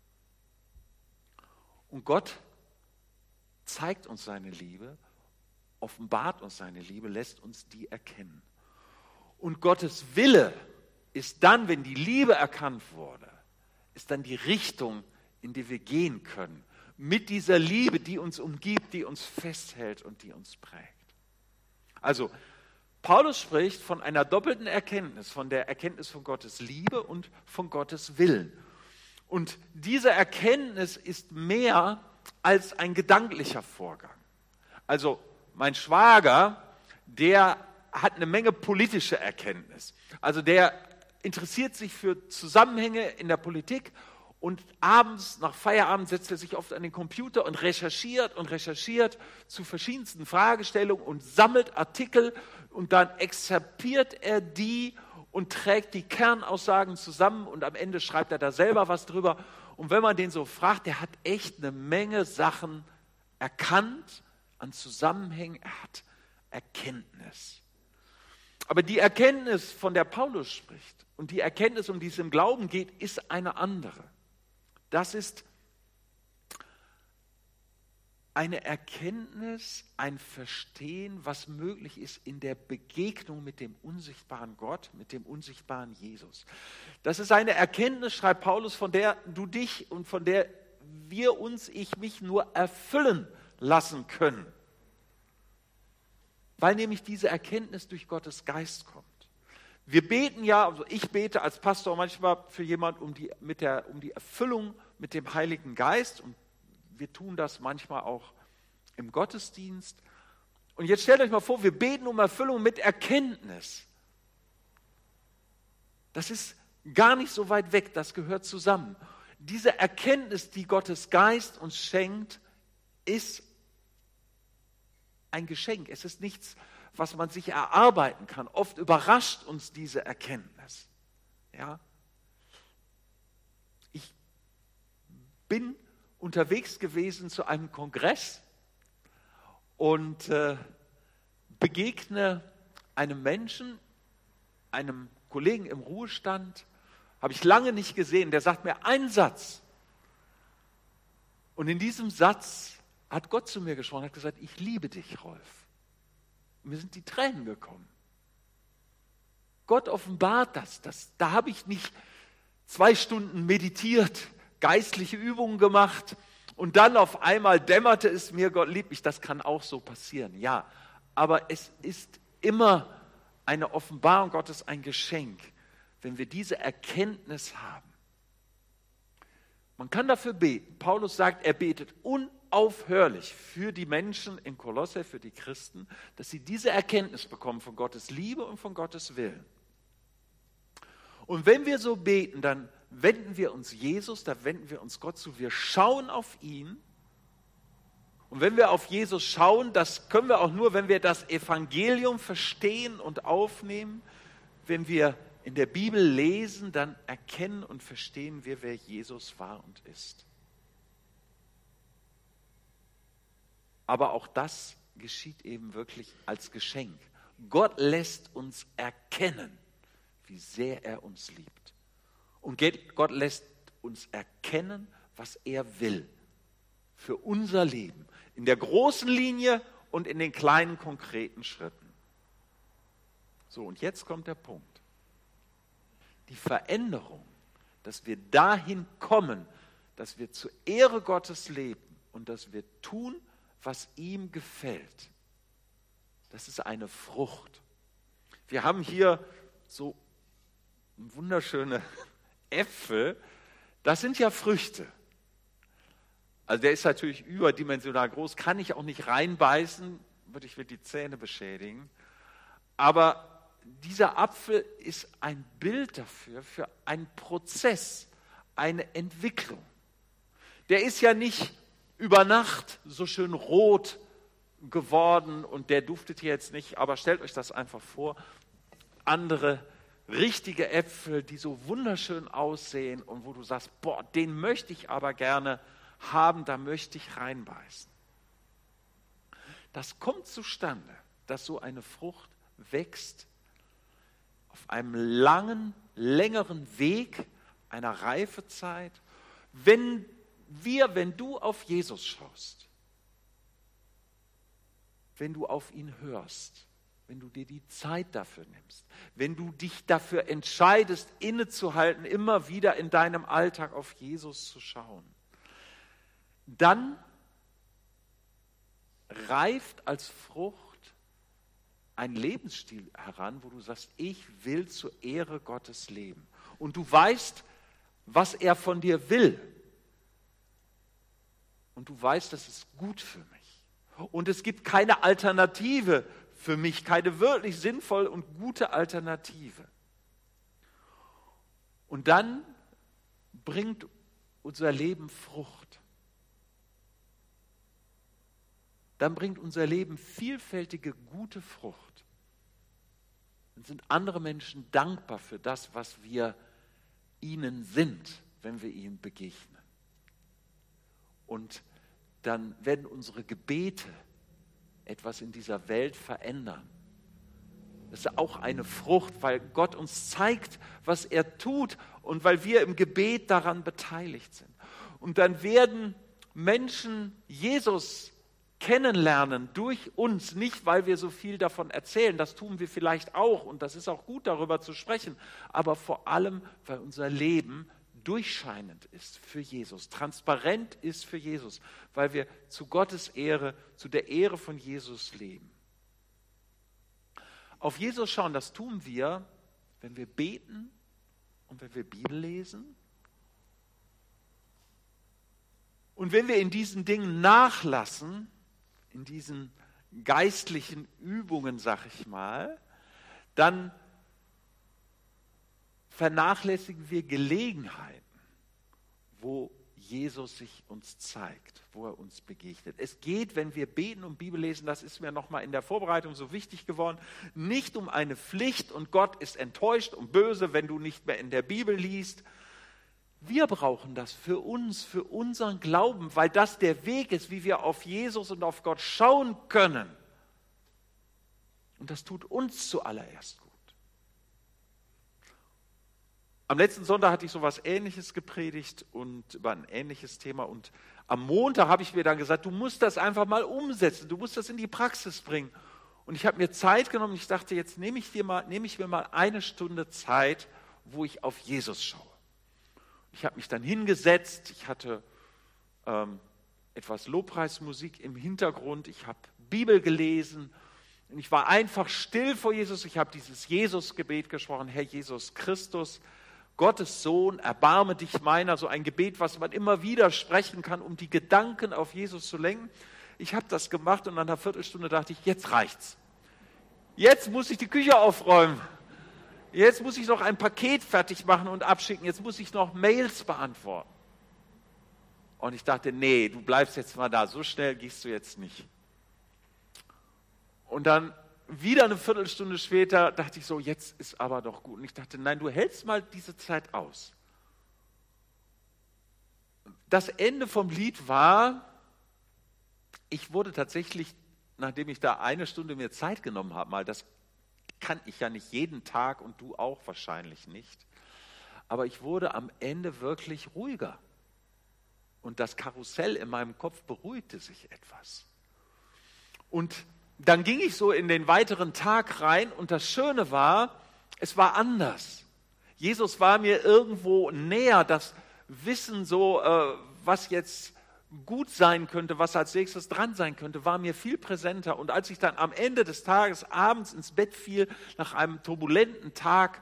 Und Gott zeigt uns seine Liebe, offenbart uns seine Liebe, lässt uns die erkennen. Und Gottes Wille ist dann, wenn die Liebe erkannt wurde, ist dann die Richtung, in die wir gehen können. Mit dieser Liebe, die uns umgibt, die uns festhält und die uns prägt. Also, Paulus spricht von einer doppelten Erkenntnis, von der Erkenntnis von Gottes Liebe und von Gottes Willen. Und diese Erkenntnis ist mehr als ein gedanklicher Vorgang. Also mein Schwager, der hat eine Menge politische Erkenntnis. Also der interessiert sich für Zusammenhänge in der Politik und abends nach Feierabend setzt er sich oft an den Computer und recherchiert zu verschiedensten Fragestellungen und sammelt Artikel und dann exerpiert er die und trägt die Kernaussagen zusammen und am Ende schreibt er da selber was drüber. Und wenn man den so fragt, der hat echt eine Menge Sachen erkannt an Zusammenhängen, er hat Erkenntnis. Aber die Erkenntnis, von der Paulus spricht und die Erkenntnis, um die es im Glauben geht, ist eine andere. Das ist eine Erkenntnis, ein Verstehen, was möglich ist in der Begegnung mit dem unsichtbaren Gott, mit dem unsichtbaren Jesus. Das ist eine Erkenntnis, schreibt Paulus, von der du dich und von der wir uns, ich mich nur erfüllen lassen können. Weil nämlich diese Erkenntnis durch Gottes Geist kommt. Wir beten ja, also ich bete als Pastor manchmal für jemanden um die Erfüllung mit dem Heiligen Geist und wir tun das manchmal auch im Gottesdienst. Und jetzt stellt euch mal vor, wir beten um Erfüllung mit Erkenntnis. Das ist gar nicht so weit weg, das gehört zusammen. Diese Erkenntnis, die Gottes Geist uns schenkt, ist ein Geschenk. Es ist nichts, was man sich erarbeiten kann. Oft überrascht uns diese Erkenntnis. Ja? Ich bin unterwegs gewesen zu einem Kongress und begegne einem Menschen, einem Kollegen im Ruhestand, habe ich lange nicht gesehen, der sagt mir einen Satz. Und in diesem Satz hat Gott zu mir gesprochen, hat gesagt, ich liebe dich, Rolf. Und mir sind die Tränen gekommen. Gott offenbart das. Da habe ich nicht 2 Stunden meditiert, geistliche Übungen gemacht Und dann auf einmal dämmerte es mir, Gott liebt mich. Das kann auch so passieren, ja. Aber es ist immer eine Offenbarung Gottes, ein Geschenk, wenn wir diese Erkenntnis haben. Man kann dafür beten. Paulus sagt, er betet unaufhörlich für die Menschen in Kolosse, für die Christen, dass sie diese Erkenntnis bekommen von Gottes Liebe und von Gottes Willen. Und wenn wir so beten, dann wenden wir uns Jesus, da wenden wir uns Gott zu. Wir schauen auf ihn. Und wenn wir auf Jesus schauen, das können wir auch nur, wenn wir das Evangelium verstehen und aufnehmen. Wenn wir in der Bibel lesen, dann erkennen und verstehen wir, wer Jesus war und ist. Aber auch das geschieht eben wirklich als Geschenk. Gott lässt uns erkennen, wie sehr er uns liebt. Und Gott lässt uns erkennen, was er will für unser Leben. In der großen Linie und in den kleinen konkreten Schritten. So, und jetzt kommt der Punkt. Die Veränderung, dass wir dahin kommen, dass wir zur Ehre Gottes leben und dass wir tun, was ihm gefällt. Das ist eine Frucht. Wir haben hier so wunderschöne Äpfel. Das sind ja Früchte. Also der ist natürlich überdimensional groß, kann ich auch nicht reinbeißen, ich würde die Zähne beschädigen. Aber dieser Apfel ist ein Bild dafür, für einen Prozess, eine Entwicklung. Der ist ja nicht über Nacht so schön rot geworden und der duftet jetzt nicht, aber stellt euch das einfach vor, andere richtige Äpfel, die so wunderschön aussehen und wo du sagst, boah, den möchte ich aber gerne haben, da möchte ich reinbeißen. Das kommt zustande, dass so eine Frucht wächst auf einem längeren Weg einer Reifezeit, wenn du auf Jesus schaust, wenn du auf ihn hörst, wenn du dir die Zeit dafür nimmst, wenn du dich dafür entscheidest, innezuhalten, immer wieder in deinem Alltag auf Jesus zu schauen, dann reift als Frucht ein Lebensstil heran, wo du sagst, ich will zur Ehre Gottes leben. Und du weißt, was er von dir will. Und du weißt, das ist gut für mich. Und es gibt keine Alternative für mich, keine wirklich sinnvolle und gute Alternative. Und dann bringt unser Leben Frucht. Dann bringt unser Leben vielfältige, gute Frucht. Dann sind andere Menschen dankbar für das, was wir ihnen sind, wenn wir ihnen begegnen. Und dann werden unsere Gebete etwas in dieser Welt verändern. Das ist auch eine Frucht, weil Gott uns zeigt, was er tut und weil wir im Gebet daran beteiligt sind. Und dann werden Menschen Jesus kennenlernen durch uns, nicht weil wir so viel davon erzählen, das tun wir vielleicht auch und das ist auch gut, darüber zu sprechen, aber vor allem, weil unser Leben durchscheinend ist für Jesus, transparent ist für Jesus, weil wir zu Gottes Ehre, zu der Ehre von Jesus leben. Auf Jesus schauen, das tun wir, wenn wir beten und wenn wir Bibel lesen. Und wenn wir in diesen Dingen nachlassen, in diesen geistlichen Übungen, sag ich mal, dann vernachlässigen wir Gelegenheiten, wo Jesus sich uns zeigt, wo er uns begegnet. Es geht, wenn wir beten und Bibel lesen, das ist mir nochmal in der Vorbereitung so wichtig geworden, nicht um eine Pflicht und Gott ist enttäuscht und böse, wenn du nicht mehr in der Bibel liest. Wir brauchen das für uns, für unseren Glauben, weil das der Weg ist, wie wir auf Jesus und auf Gott schauen können. Und das tut uns zuallererst gut. Am letzten Sonntag hatte ich so etwas Ähnliches gepredigt und über ein ähnliches Thema. Und am Montag habe ich mir dann gesagt, du musst das einfach mal umsetzen, du musst das in die Praxis bringen. Und ich habe mir Zeit genommen, ich dachte, jetzt nehme ich mir mal eine Stunde Zeit, wo ich auf Jesus schaue. Ich habe mich dann hingesetzt, ich hatte etwas Lobpreismusik im Hintergrund, ich habe Bibel gelesen und ich war einfach still vor Jesus. Ich habe dieses Jesus-Gebet gesprochen, Herr Jesus Christus, Gottes Sohn, erbarme dich meiner, so ein Gebet, was man immer wieder sprechen kann, um die Gedanken auf Jesus zu lenken. Ich habe das gemacht und nach einer Viertelstunde dachte ich, jetzt reicht's. Jetzt muss ich die Küche aufräumen. Jetzt muss ich noch ein Paket fertig machen und abschicken. Jetzt muss ich noch Mails beantworten. Und ich dachte, nee, du bleibst jetzt mal da. So schnell gehst du jetzt nicht. Und dann wieder eine Viertelstunde später dachte ich so, jetzt ist aber doch gut. Und ich dachte, nein, du hältst mal diese Zeit aus. Das Ende vom Lied war, ich wurde tatsächlich, nachdem ich da eine Stunde mir Zeit genommen habe, mal, das kann ich ja nicht jeden Tag und du auch wahrscheinlich nicht, aber ich wurde am Ende wirklich ruhiger. Und das Karussell in meinem Kopf beruhigte sich etwas. Und dann ging ich so in den weiteren Tag rein und das Schöne war, es war anders. Jesus war mir irgendwo näher, das Wissen so, was jetzt gut sein könnte, was als nächstes dran sein könnte, war mir viel präsenter. Und als ich dann am Ende des Tages abends ins Bett fiel, nach einem turbulenten Tag,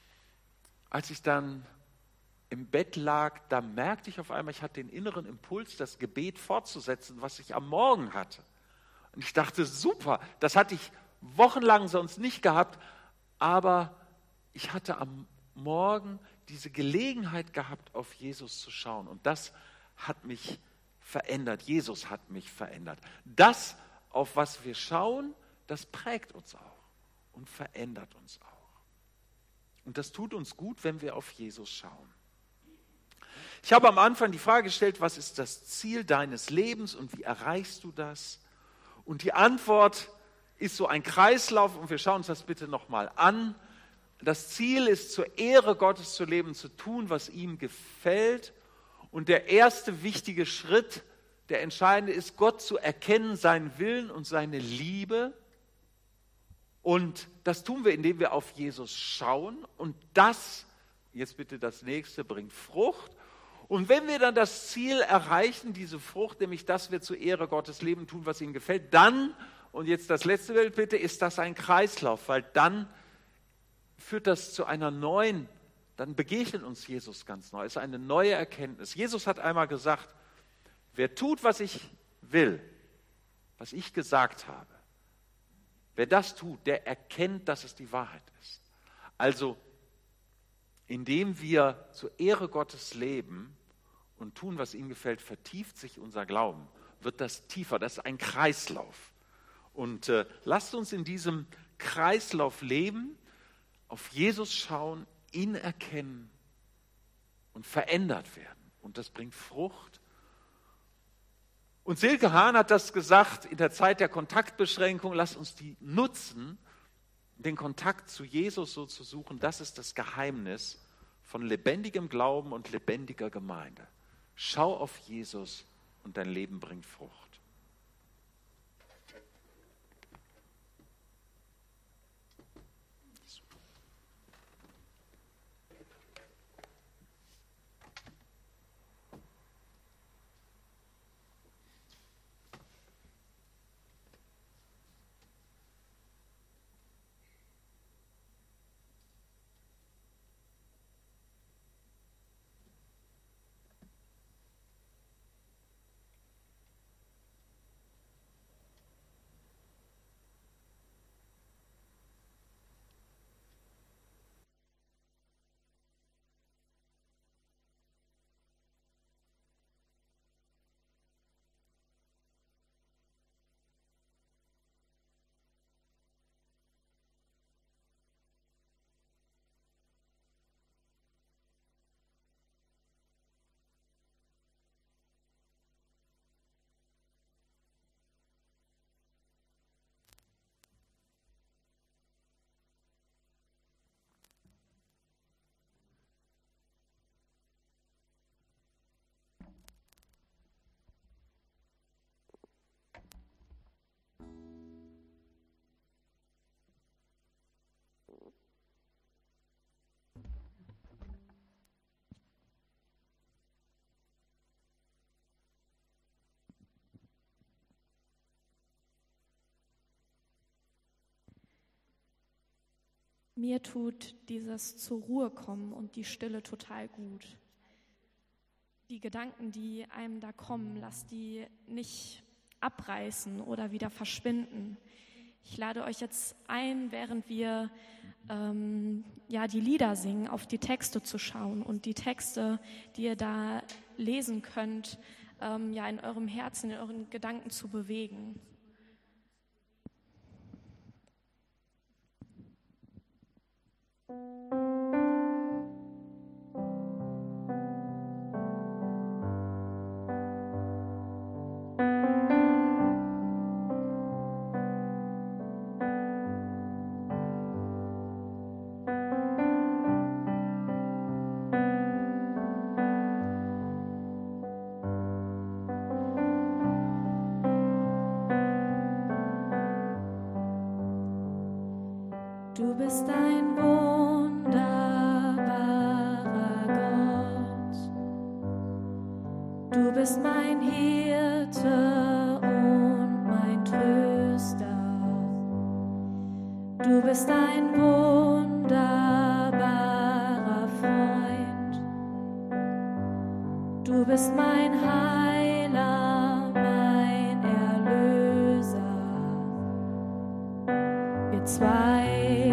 als ich dann im Bett lag, da merkte ich auf einmal, ich hatte den inneren Impuls, das Gebet fortzusetzen, was ich am Morgen hatte. Und ich dachte, super, das hatte ich wochenlang sonst nicht gehabt, aber ich hatte am Morgen diese Gelegenheit gehabt, auf Jesus zu schauen. Und das hat mich verändert. Jesus hat mich verändert. Das, auf was wir schauen, das prägt uns auch und verändert uns auch. Und das tut uns gut, wenn wir auf Jesus schauen. Ich habe am Anfang die Frage gestellt, was ist das Ziel deines Lebens und wie erreichst du das? Und die Antwort ist so ein Kreislauf und wir schauen uns das bitte nochmal an. Das Ziel ist, zur Ehre Gottes zu leben, zu tun, was ihm gefällt. Und der erste wichtige Schritt, der entscheidende ist, Gott zu erkennen, seinen Willen und seine Liebe. Und das tun wir, indem wir auf Jesus schauen. Und das, jetzt bitte das nächste, bringt Frucht. Und wenn wir dann das Ziel erreichen, diese Frucht, nämlich dass wir zur Ehre Gottes leben, tun, was ihm gefällt, dann, und jetzt das letzte Bild bitte, ist das ein Kreislauf, weil dann führt das zu einer neuen, dann begegnet uns Jesus ganz neu. Es ist eine neue Erkenntnis. Jesus hat einmal gesagt, wer tut, was ich will, was ich gesagt habe, wer das tut, der erkennt, dass es die Wahrheit ist. Also, indem wir zur Ehre Gottes leben und tun, was ihm gefällt, vertieft sich unser Glauben, wird das tiefer. Das ist ein Kreislauf. Und lasst uns in diesem Kreislauf leben, auf Jesus schauen, ihn erkennen und verändert werden. Und das bringt Frucht. Und Silke Hahn hat das gesagt, in der Zeit der Kontaktbeschränkung, lasst uns die nutzen, den Kontakt zu Jesus so zu suchen. Das ist das Geheimnis von lebendigem Glauben und lebendiger Gemeinde. Schau auf Jesus und dein Leben bringt Frucht. Mir tut dieses zur Ruhe kommen und die Stille total gut. Die Gedanken, die einem da kommen, lass die nicht abreißen oder wieder verschwinden. Ich lade euch jetzt ein, während wir die Lieder singen, auf die Texte zu schauen und die Texte, die ihr da lesen könnt, in eurem Herzen, in euren Gedanken zu bewegen. Du bist ein wunderbarer Gott. Du bist mein Hirte und mein Tröster. Du bist ein wunderbarer Freund. Du bist mein Heiler, mein Erlöser. Wir zwei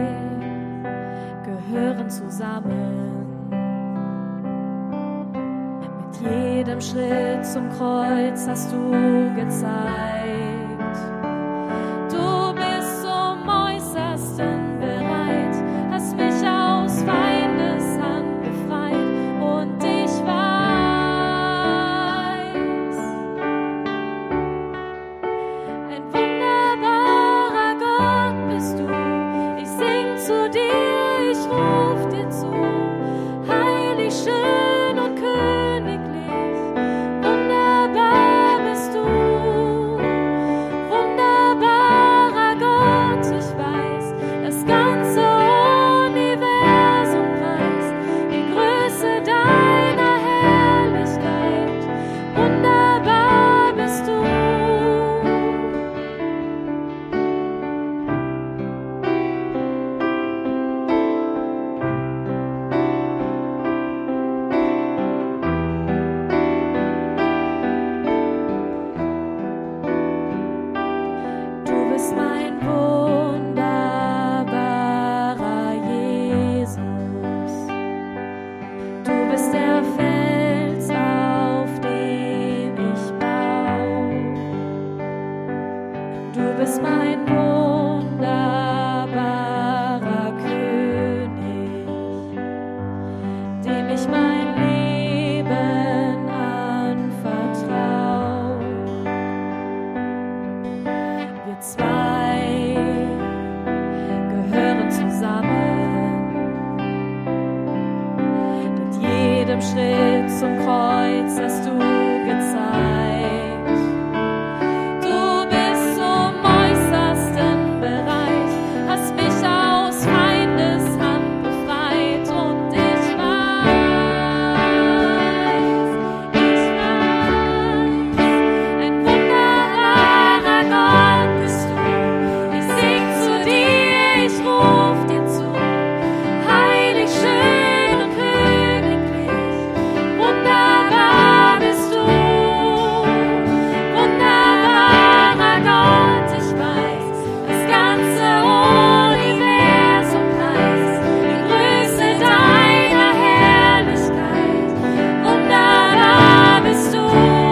gehören zusammen. Mit jedem Schritt zum Kreuz hast du gezeigt. Du bist zum Äußersten bereit, hast mich aus Feindes Hand befreit und ich weiß, ein wunderbarer Gott bist du. Ich sing zu dir, ich ruf dir zu, heilig, schön und königlich, wunderbar bist du, wunderbarer Gott, ich weiß, das ganze Universum weiß die Größe deiner Herrlichkeit, wunderbar bist du. Du bist mein wunderbarer Jesus. Du bist der Fels, auf dem ich bau. Du bist mein wunderbarer König, dem ich mein Leben anvertrau. Wir zwei gehören zusammen. Mit jedem Schritt zum Kreuz hast du gezeigt. Du bist zum Äußersten bereit, hast mich aus Feindes Hand befreit und ich weiß, ein wunderbarer Gott bist du. Ich sing zu dir, ich ruf dir zu, heilig, schön und königlich, wunderbar bist du, wunderbarer Gott, ich weiß, das ganze Universum preist die Größe deiner Herrlichkeit, wunderbar bist du,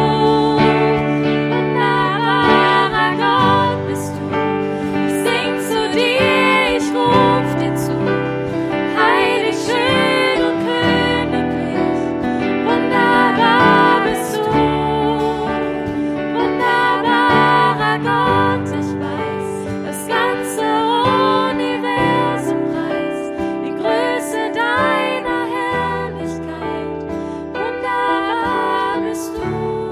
wunderbarer Gott bist du. Ich sing zu dir, ich ruf dir zu, heilig, schön und königlich, wunderbar bist du, wunderbarer Gott, ich weiß, das ganze Universum preist die Größe deiner Herrlichkeit, wunderbar bist du.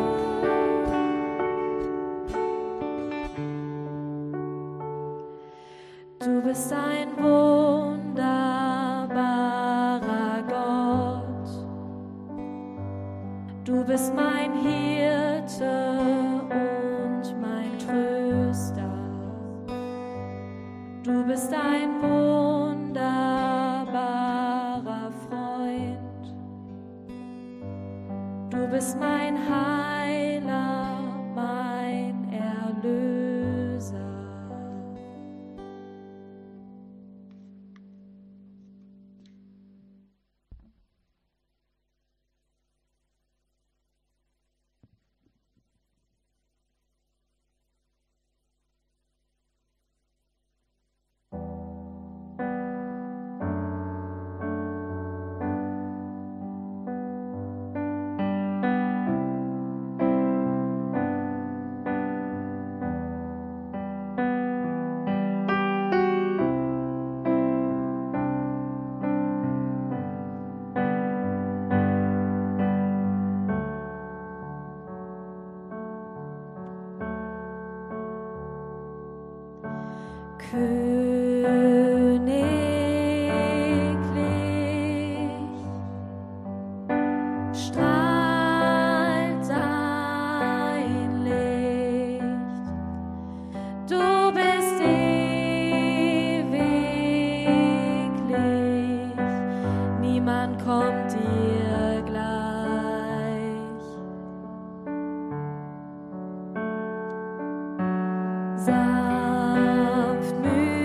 Du bist ein wunderbarer Gott. Du bist mein Hirte und mein Tröster. Du bist ein wunderbarer Du bist mein Heiler, mein Erlöser. Königlich strahlt dein Licht. Du bist ewiglich, niemand kommt dir gleich. Sanftmütig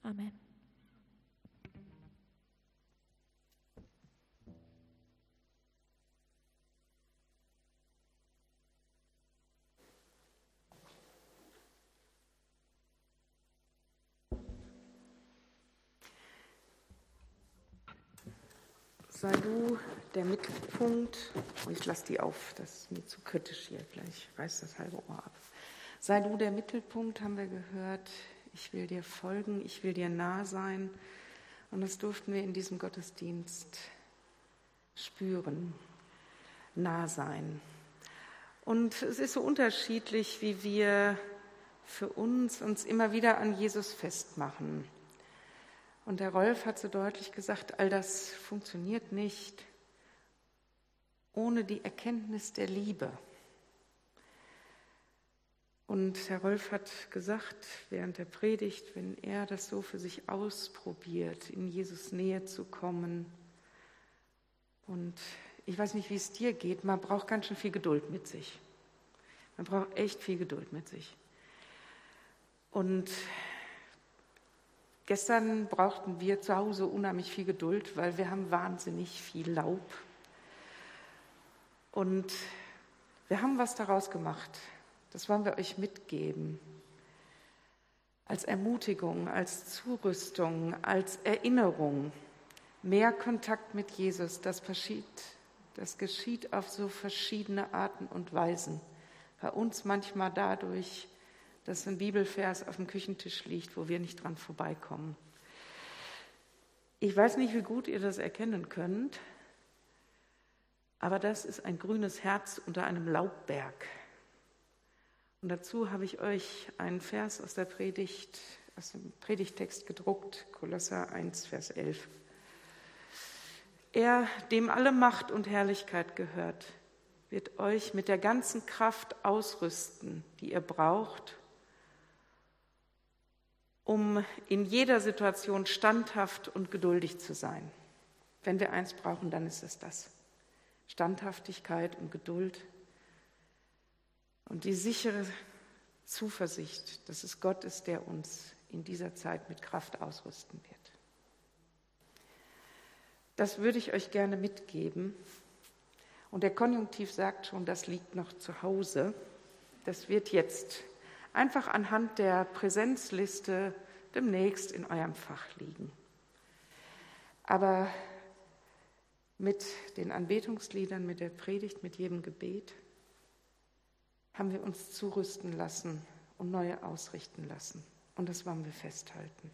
Amen. Sei du der Mittelpunkt, ich lasse die auf, das ist mir zu kritisch hier, gleich reißt das halbe Ohr ab. Sei du der Mittelpunkt, haben wir gehört, ich will dir folgen, ich will dir nah sein und das durften wir in diesem Gottesdienst spüren, nah sein. Und es ist so unterschiedlich, wie wir für uns immer wieder an Jesus festmachen. Und der Rolf hat so deutlich gesagt, all das funktioniert nicht ohne die Erkenntnis der Liebe. Und Herr Rolf hat gesagt, während der Predigt, wenn er das so für sich ausprobiert, in Jesus Nähe zu kommen. Und ich weiß nicht, wie es dir geht, man braucht ganz schön viel Geduld mit sich. Man braucht echt viel Geduld mit sich. Und gestern brauchten wir zu Hause unheimlich viel Geduld, weil wir haben wahnsinnig viel Laub. Und wir haben was daraus gemacht. Das wollen wir euch mitgeben. Als Ermutigung, als Zurüstung, als Erinnerung. Mehr Kontakt mit Jesus, das geschieht auf so verschiedene Arten und Weisen. Bei uns manchmal dadurch, dass ein Bibelvers auf dem Küchentisch liegt, wo wir nicht dran vorbeikommen. Ich weiß nicht, wie gut ihr das erkennen könnt, aber das ist ein grünes Herz unter einem Laubberg. Und dazu habe ich euch einen Vers aus dem Predigtext gedruckt, Kolosser 1, Vers 11. Er, dem alle Macht und Herrlichkeit gehört, wird euch mit der ganzen Kraft ausrüsten, die ihr braucht, um in jeder Situation standhaft und geduldig zu sein. Wenn wir eins brauchen, dann ist es das. Standhaftigkeit und Geduld und die sichere Zuversicht, dass es Gott ist, der uns in dieser Zeit mit Kraft ausrüsten wird. Das würde ich euch gerne mitgeben. Und der Konjunktiv sagt schon, das liegt noch zu Hause. Das wird jetzt einfach anhand der Präsenzliste demnächst in eurem Fach liegen. Aber mit den Anbetungsliedern, mit der Predigt, mit jedem Gebet haben wir uns zurüsten lassen und neu ausrichten lassen. Und das wollen wir festhalten.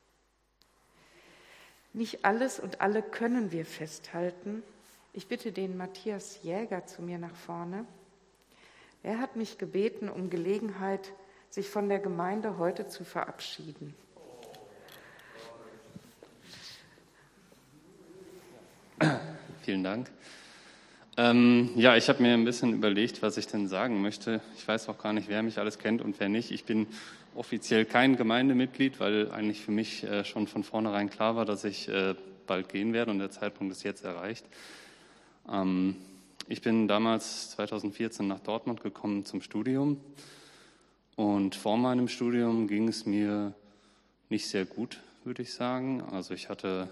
Nicht alles und alle können wir festhalten. Ich bitte den Matthias Jäger zu mir nach vorne. Er hat mich gebeten um Gelegenheit, sich von der Gemeinde heute zu verabschieden. Vielen Dank. Ich habe mir ein bisschen überlegt, was ich denn sagen möchte. Ich weiß auch gar nicht, wer mich alles kennt und wer nicht. Ich bin offiziell kein Gemeindemitglied, weil eigentlich für mich schon von vornherein klar war, dass ich bald gehen werde und der Zeitpunkt ist jetzt erreicht. Ich bin damals 2014 nach Dortmund gekommen zum Studium und vor meinem Studium ging es mir nicht sehr gut, würde ich sagen. Also ich hatte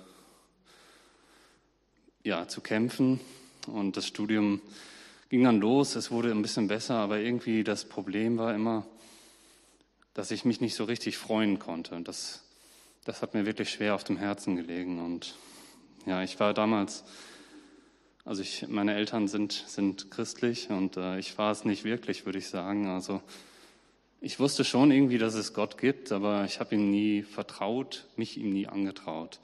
zu kämpfen und das Studium ging dann los. Es wurde ein bisschen besser, aber irgendwie das Problem war immer, dass ich mich nicht so richtig freuen konnte. Und das hat mir wirklich schwer auf dem Herzen gelegen. Und ich war damals, meine Eltern sind christlich und ich war es nicht wirklich, würde ich sagen. Also ich wusste schon irgendwie, dass es Gott gibt, aber ich habe ihm nie vertraut, mich ihm nie angetraut.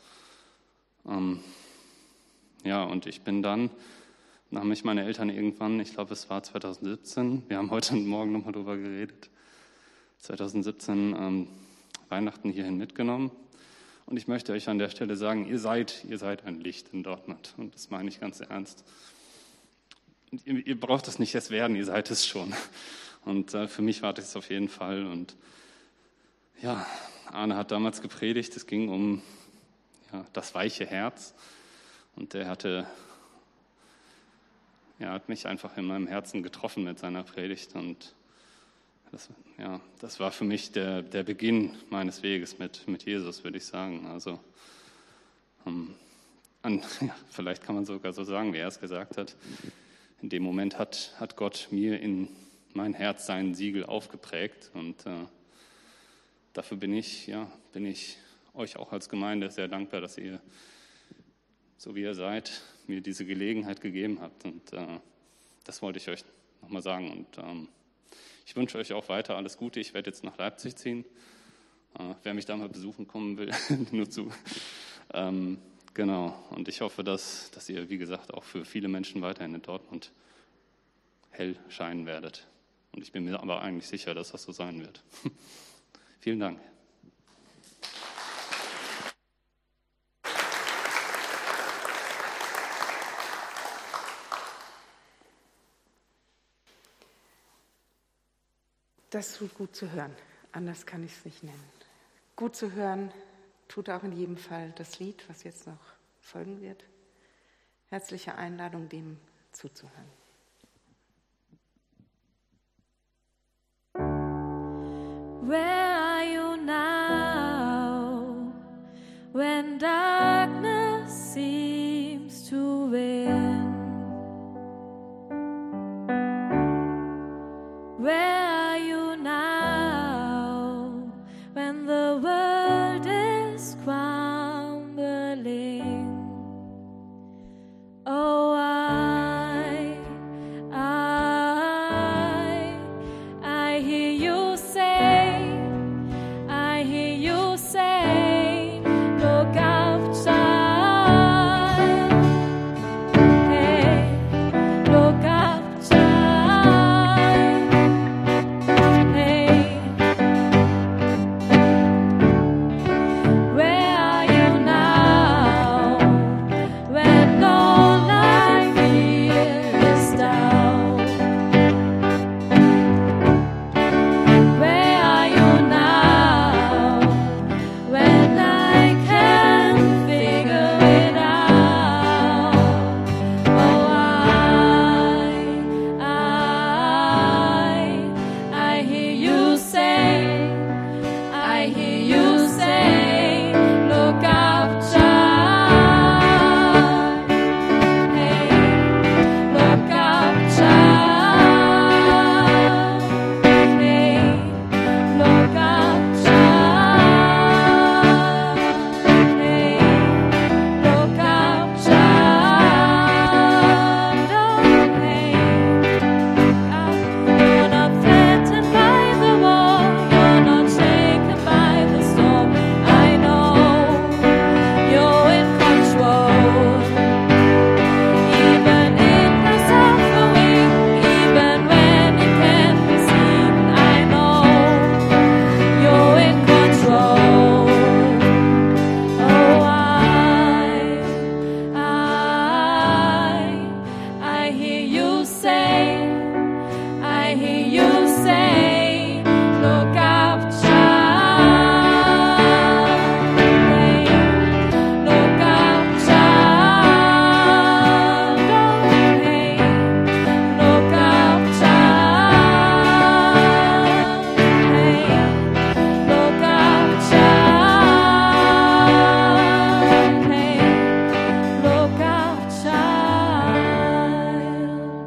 Und ich bin dann, haben mich meine Eltern irgendwann, ich glaube es war 2017, wir haben heute Morgen nochmal drüber geredet, 2017 Weihnachten hierhin mitgenommen. Und ich möchte euch an der Stelle sagen, ihr seid ein Licht in Dortmund. Und das meine ich ganz ernst. Und ihr braucht es nicht erst werden, ihr seid es schon. Und für mich war das auf jeden Fall. Und Arne hat damals gepredigt, es ging um das weiche Herz. Und er hat mich einfach in meinem Herzen getroffen mit seiner Predigt und das war für mich der Beginn meines Weges mit Jesus, würde ich sagen. Also vielleicht kann man sogar so sagen, wie er es gesagt hat. In dem Moment hat Gott mir in mein Herz sein Siegel aufgeprägt und dafür bin ich euch auch als Gemeinde sehr dankbar, dass ihr, so wie ihr seid, mir diese Gelegenheit gegeben habt. Und das wollte ich euch nochmal sagen. Und ich wünsche euch auch weiter alles Gute. Ich werde jetzt nach Leipzig ziehen. Wer mich da mal besuchen kommen will, nur zu. Genau. Und ich hoffe, dass ihr, wie gesagt, auch für viele Menschen weiterhin in Dortmund hell scheinen werdet. Und ich bin mir aber eigentlich sicher, dass das so sein wird. Vielen Dank. Das tut gut zu hören, anders kann ich es nicht nennen. Gut zu hören tut auch in jedem Fall das Lied, was jetzt noch folgen wird. Herzliche Einladung, dem zuzuhören. Where are you now when darkness seems to win? Where are you now when the world is crumbling? Oh, I hear you say, look up, child. Hey, look up, child. Hey, where are you now when all I feel is doubt? Where are you now when I can't figure it out? Oh, I hear you say, look up, child. Hey, look up, child. Hey, look up, child. Hey, look up, child. Oh, hey, you're not threatened by the war. You're not shaken by the storm. I know you're in control. Even in the suffering, even when it can't be seen, I know you're in control. Oh, I hear you say, look up, child. Hey, look up, child. Oh, hey, look up, child. Hey, look up, child. Hey, look up, child.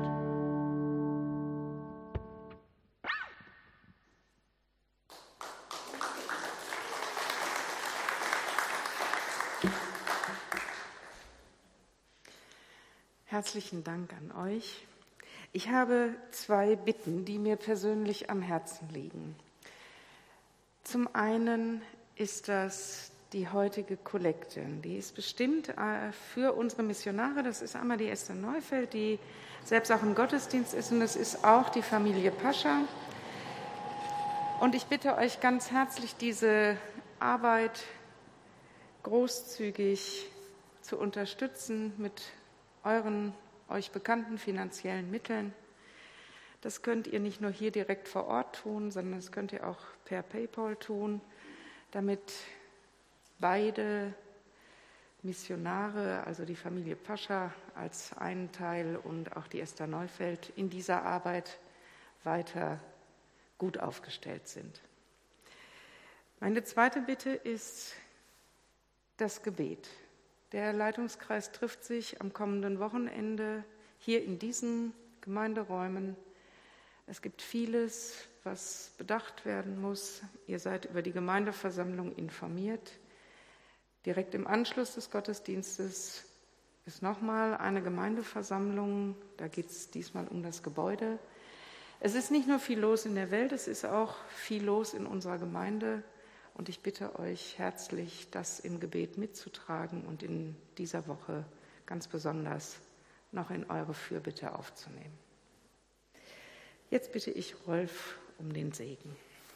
Herzlichen Dank an euch. Ich habe 2 Bitten, die mir persönlich am Herzen liegen. Zum einen ist das die heutige Kollekte. Die ist bestimmt für unsere Missionare. Das ist einmal die Esther Neufeld, die selbst auch im Gottesdienst ist, und das ist auch die Familie Pascha. Und ich bitte euch ganz herzlich, diese Arbeit großzügig zu unterstützen mit euren euch bekannten finanziellen Mitteln. Das könnt ihr nicht nur hier direkt vor Ort tun, sondern das könnt ihr auch per PayPal tun, damit beide Missionare, also die Familie Pascha als einen Teil und auch die Esther Neufeld in dieser Arbeit weiter gut aufgestellt sind. Meine zweite Bitte ist das Gebet. Der Leitungskreis trifft sich am kommenden Wochenende hier in diesen Gemeinderäumen. Es gibt vieles, was bedacht werden muss. Ihr seid über die Gemeindeversammlung informiert. Direkt im Anschluss des Gottesdienstes ist nochmal eine Gemeindeversammlung. Da geht es diesmal um das Gebäude. Es ist nicht nur viel los in der Welt, es ist auch viel los in unserer Gemeinde. Und ich bitte euch herzlich, das im Gebet mitzutragen und in dieser Woche ganz besonders noch in eure Fürbitte aufzunehmen. Jetzt bitte ich Rolf um den Segen.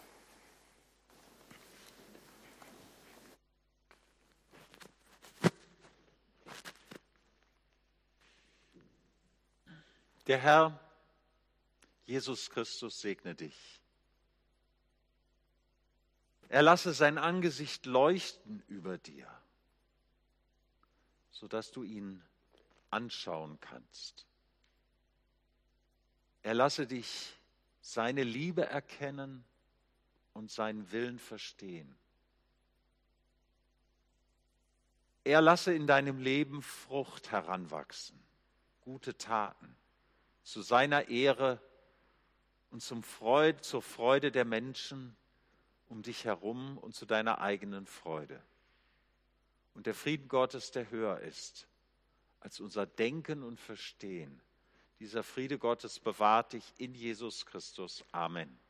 Der Herr Jesus Christus segne dich. Er lasse sein Angesicht leuchten über dir, sodass du ihn anschauen kannst. Er lasse dich seine Liebe erkennen und seinen Willen verstehen. Er lasse in deinem Leben Frucht heranwachsen, gute Taten, zu seiner Ehre und zur Freude der Menschen um dich herum und zu deiner eigenen Freude. Und der Frieden Gottes, der höher ist als unser Denken und Verstehen, dieser Friede Gottes bewahrt dich in Jesus Christus. Amen.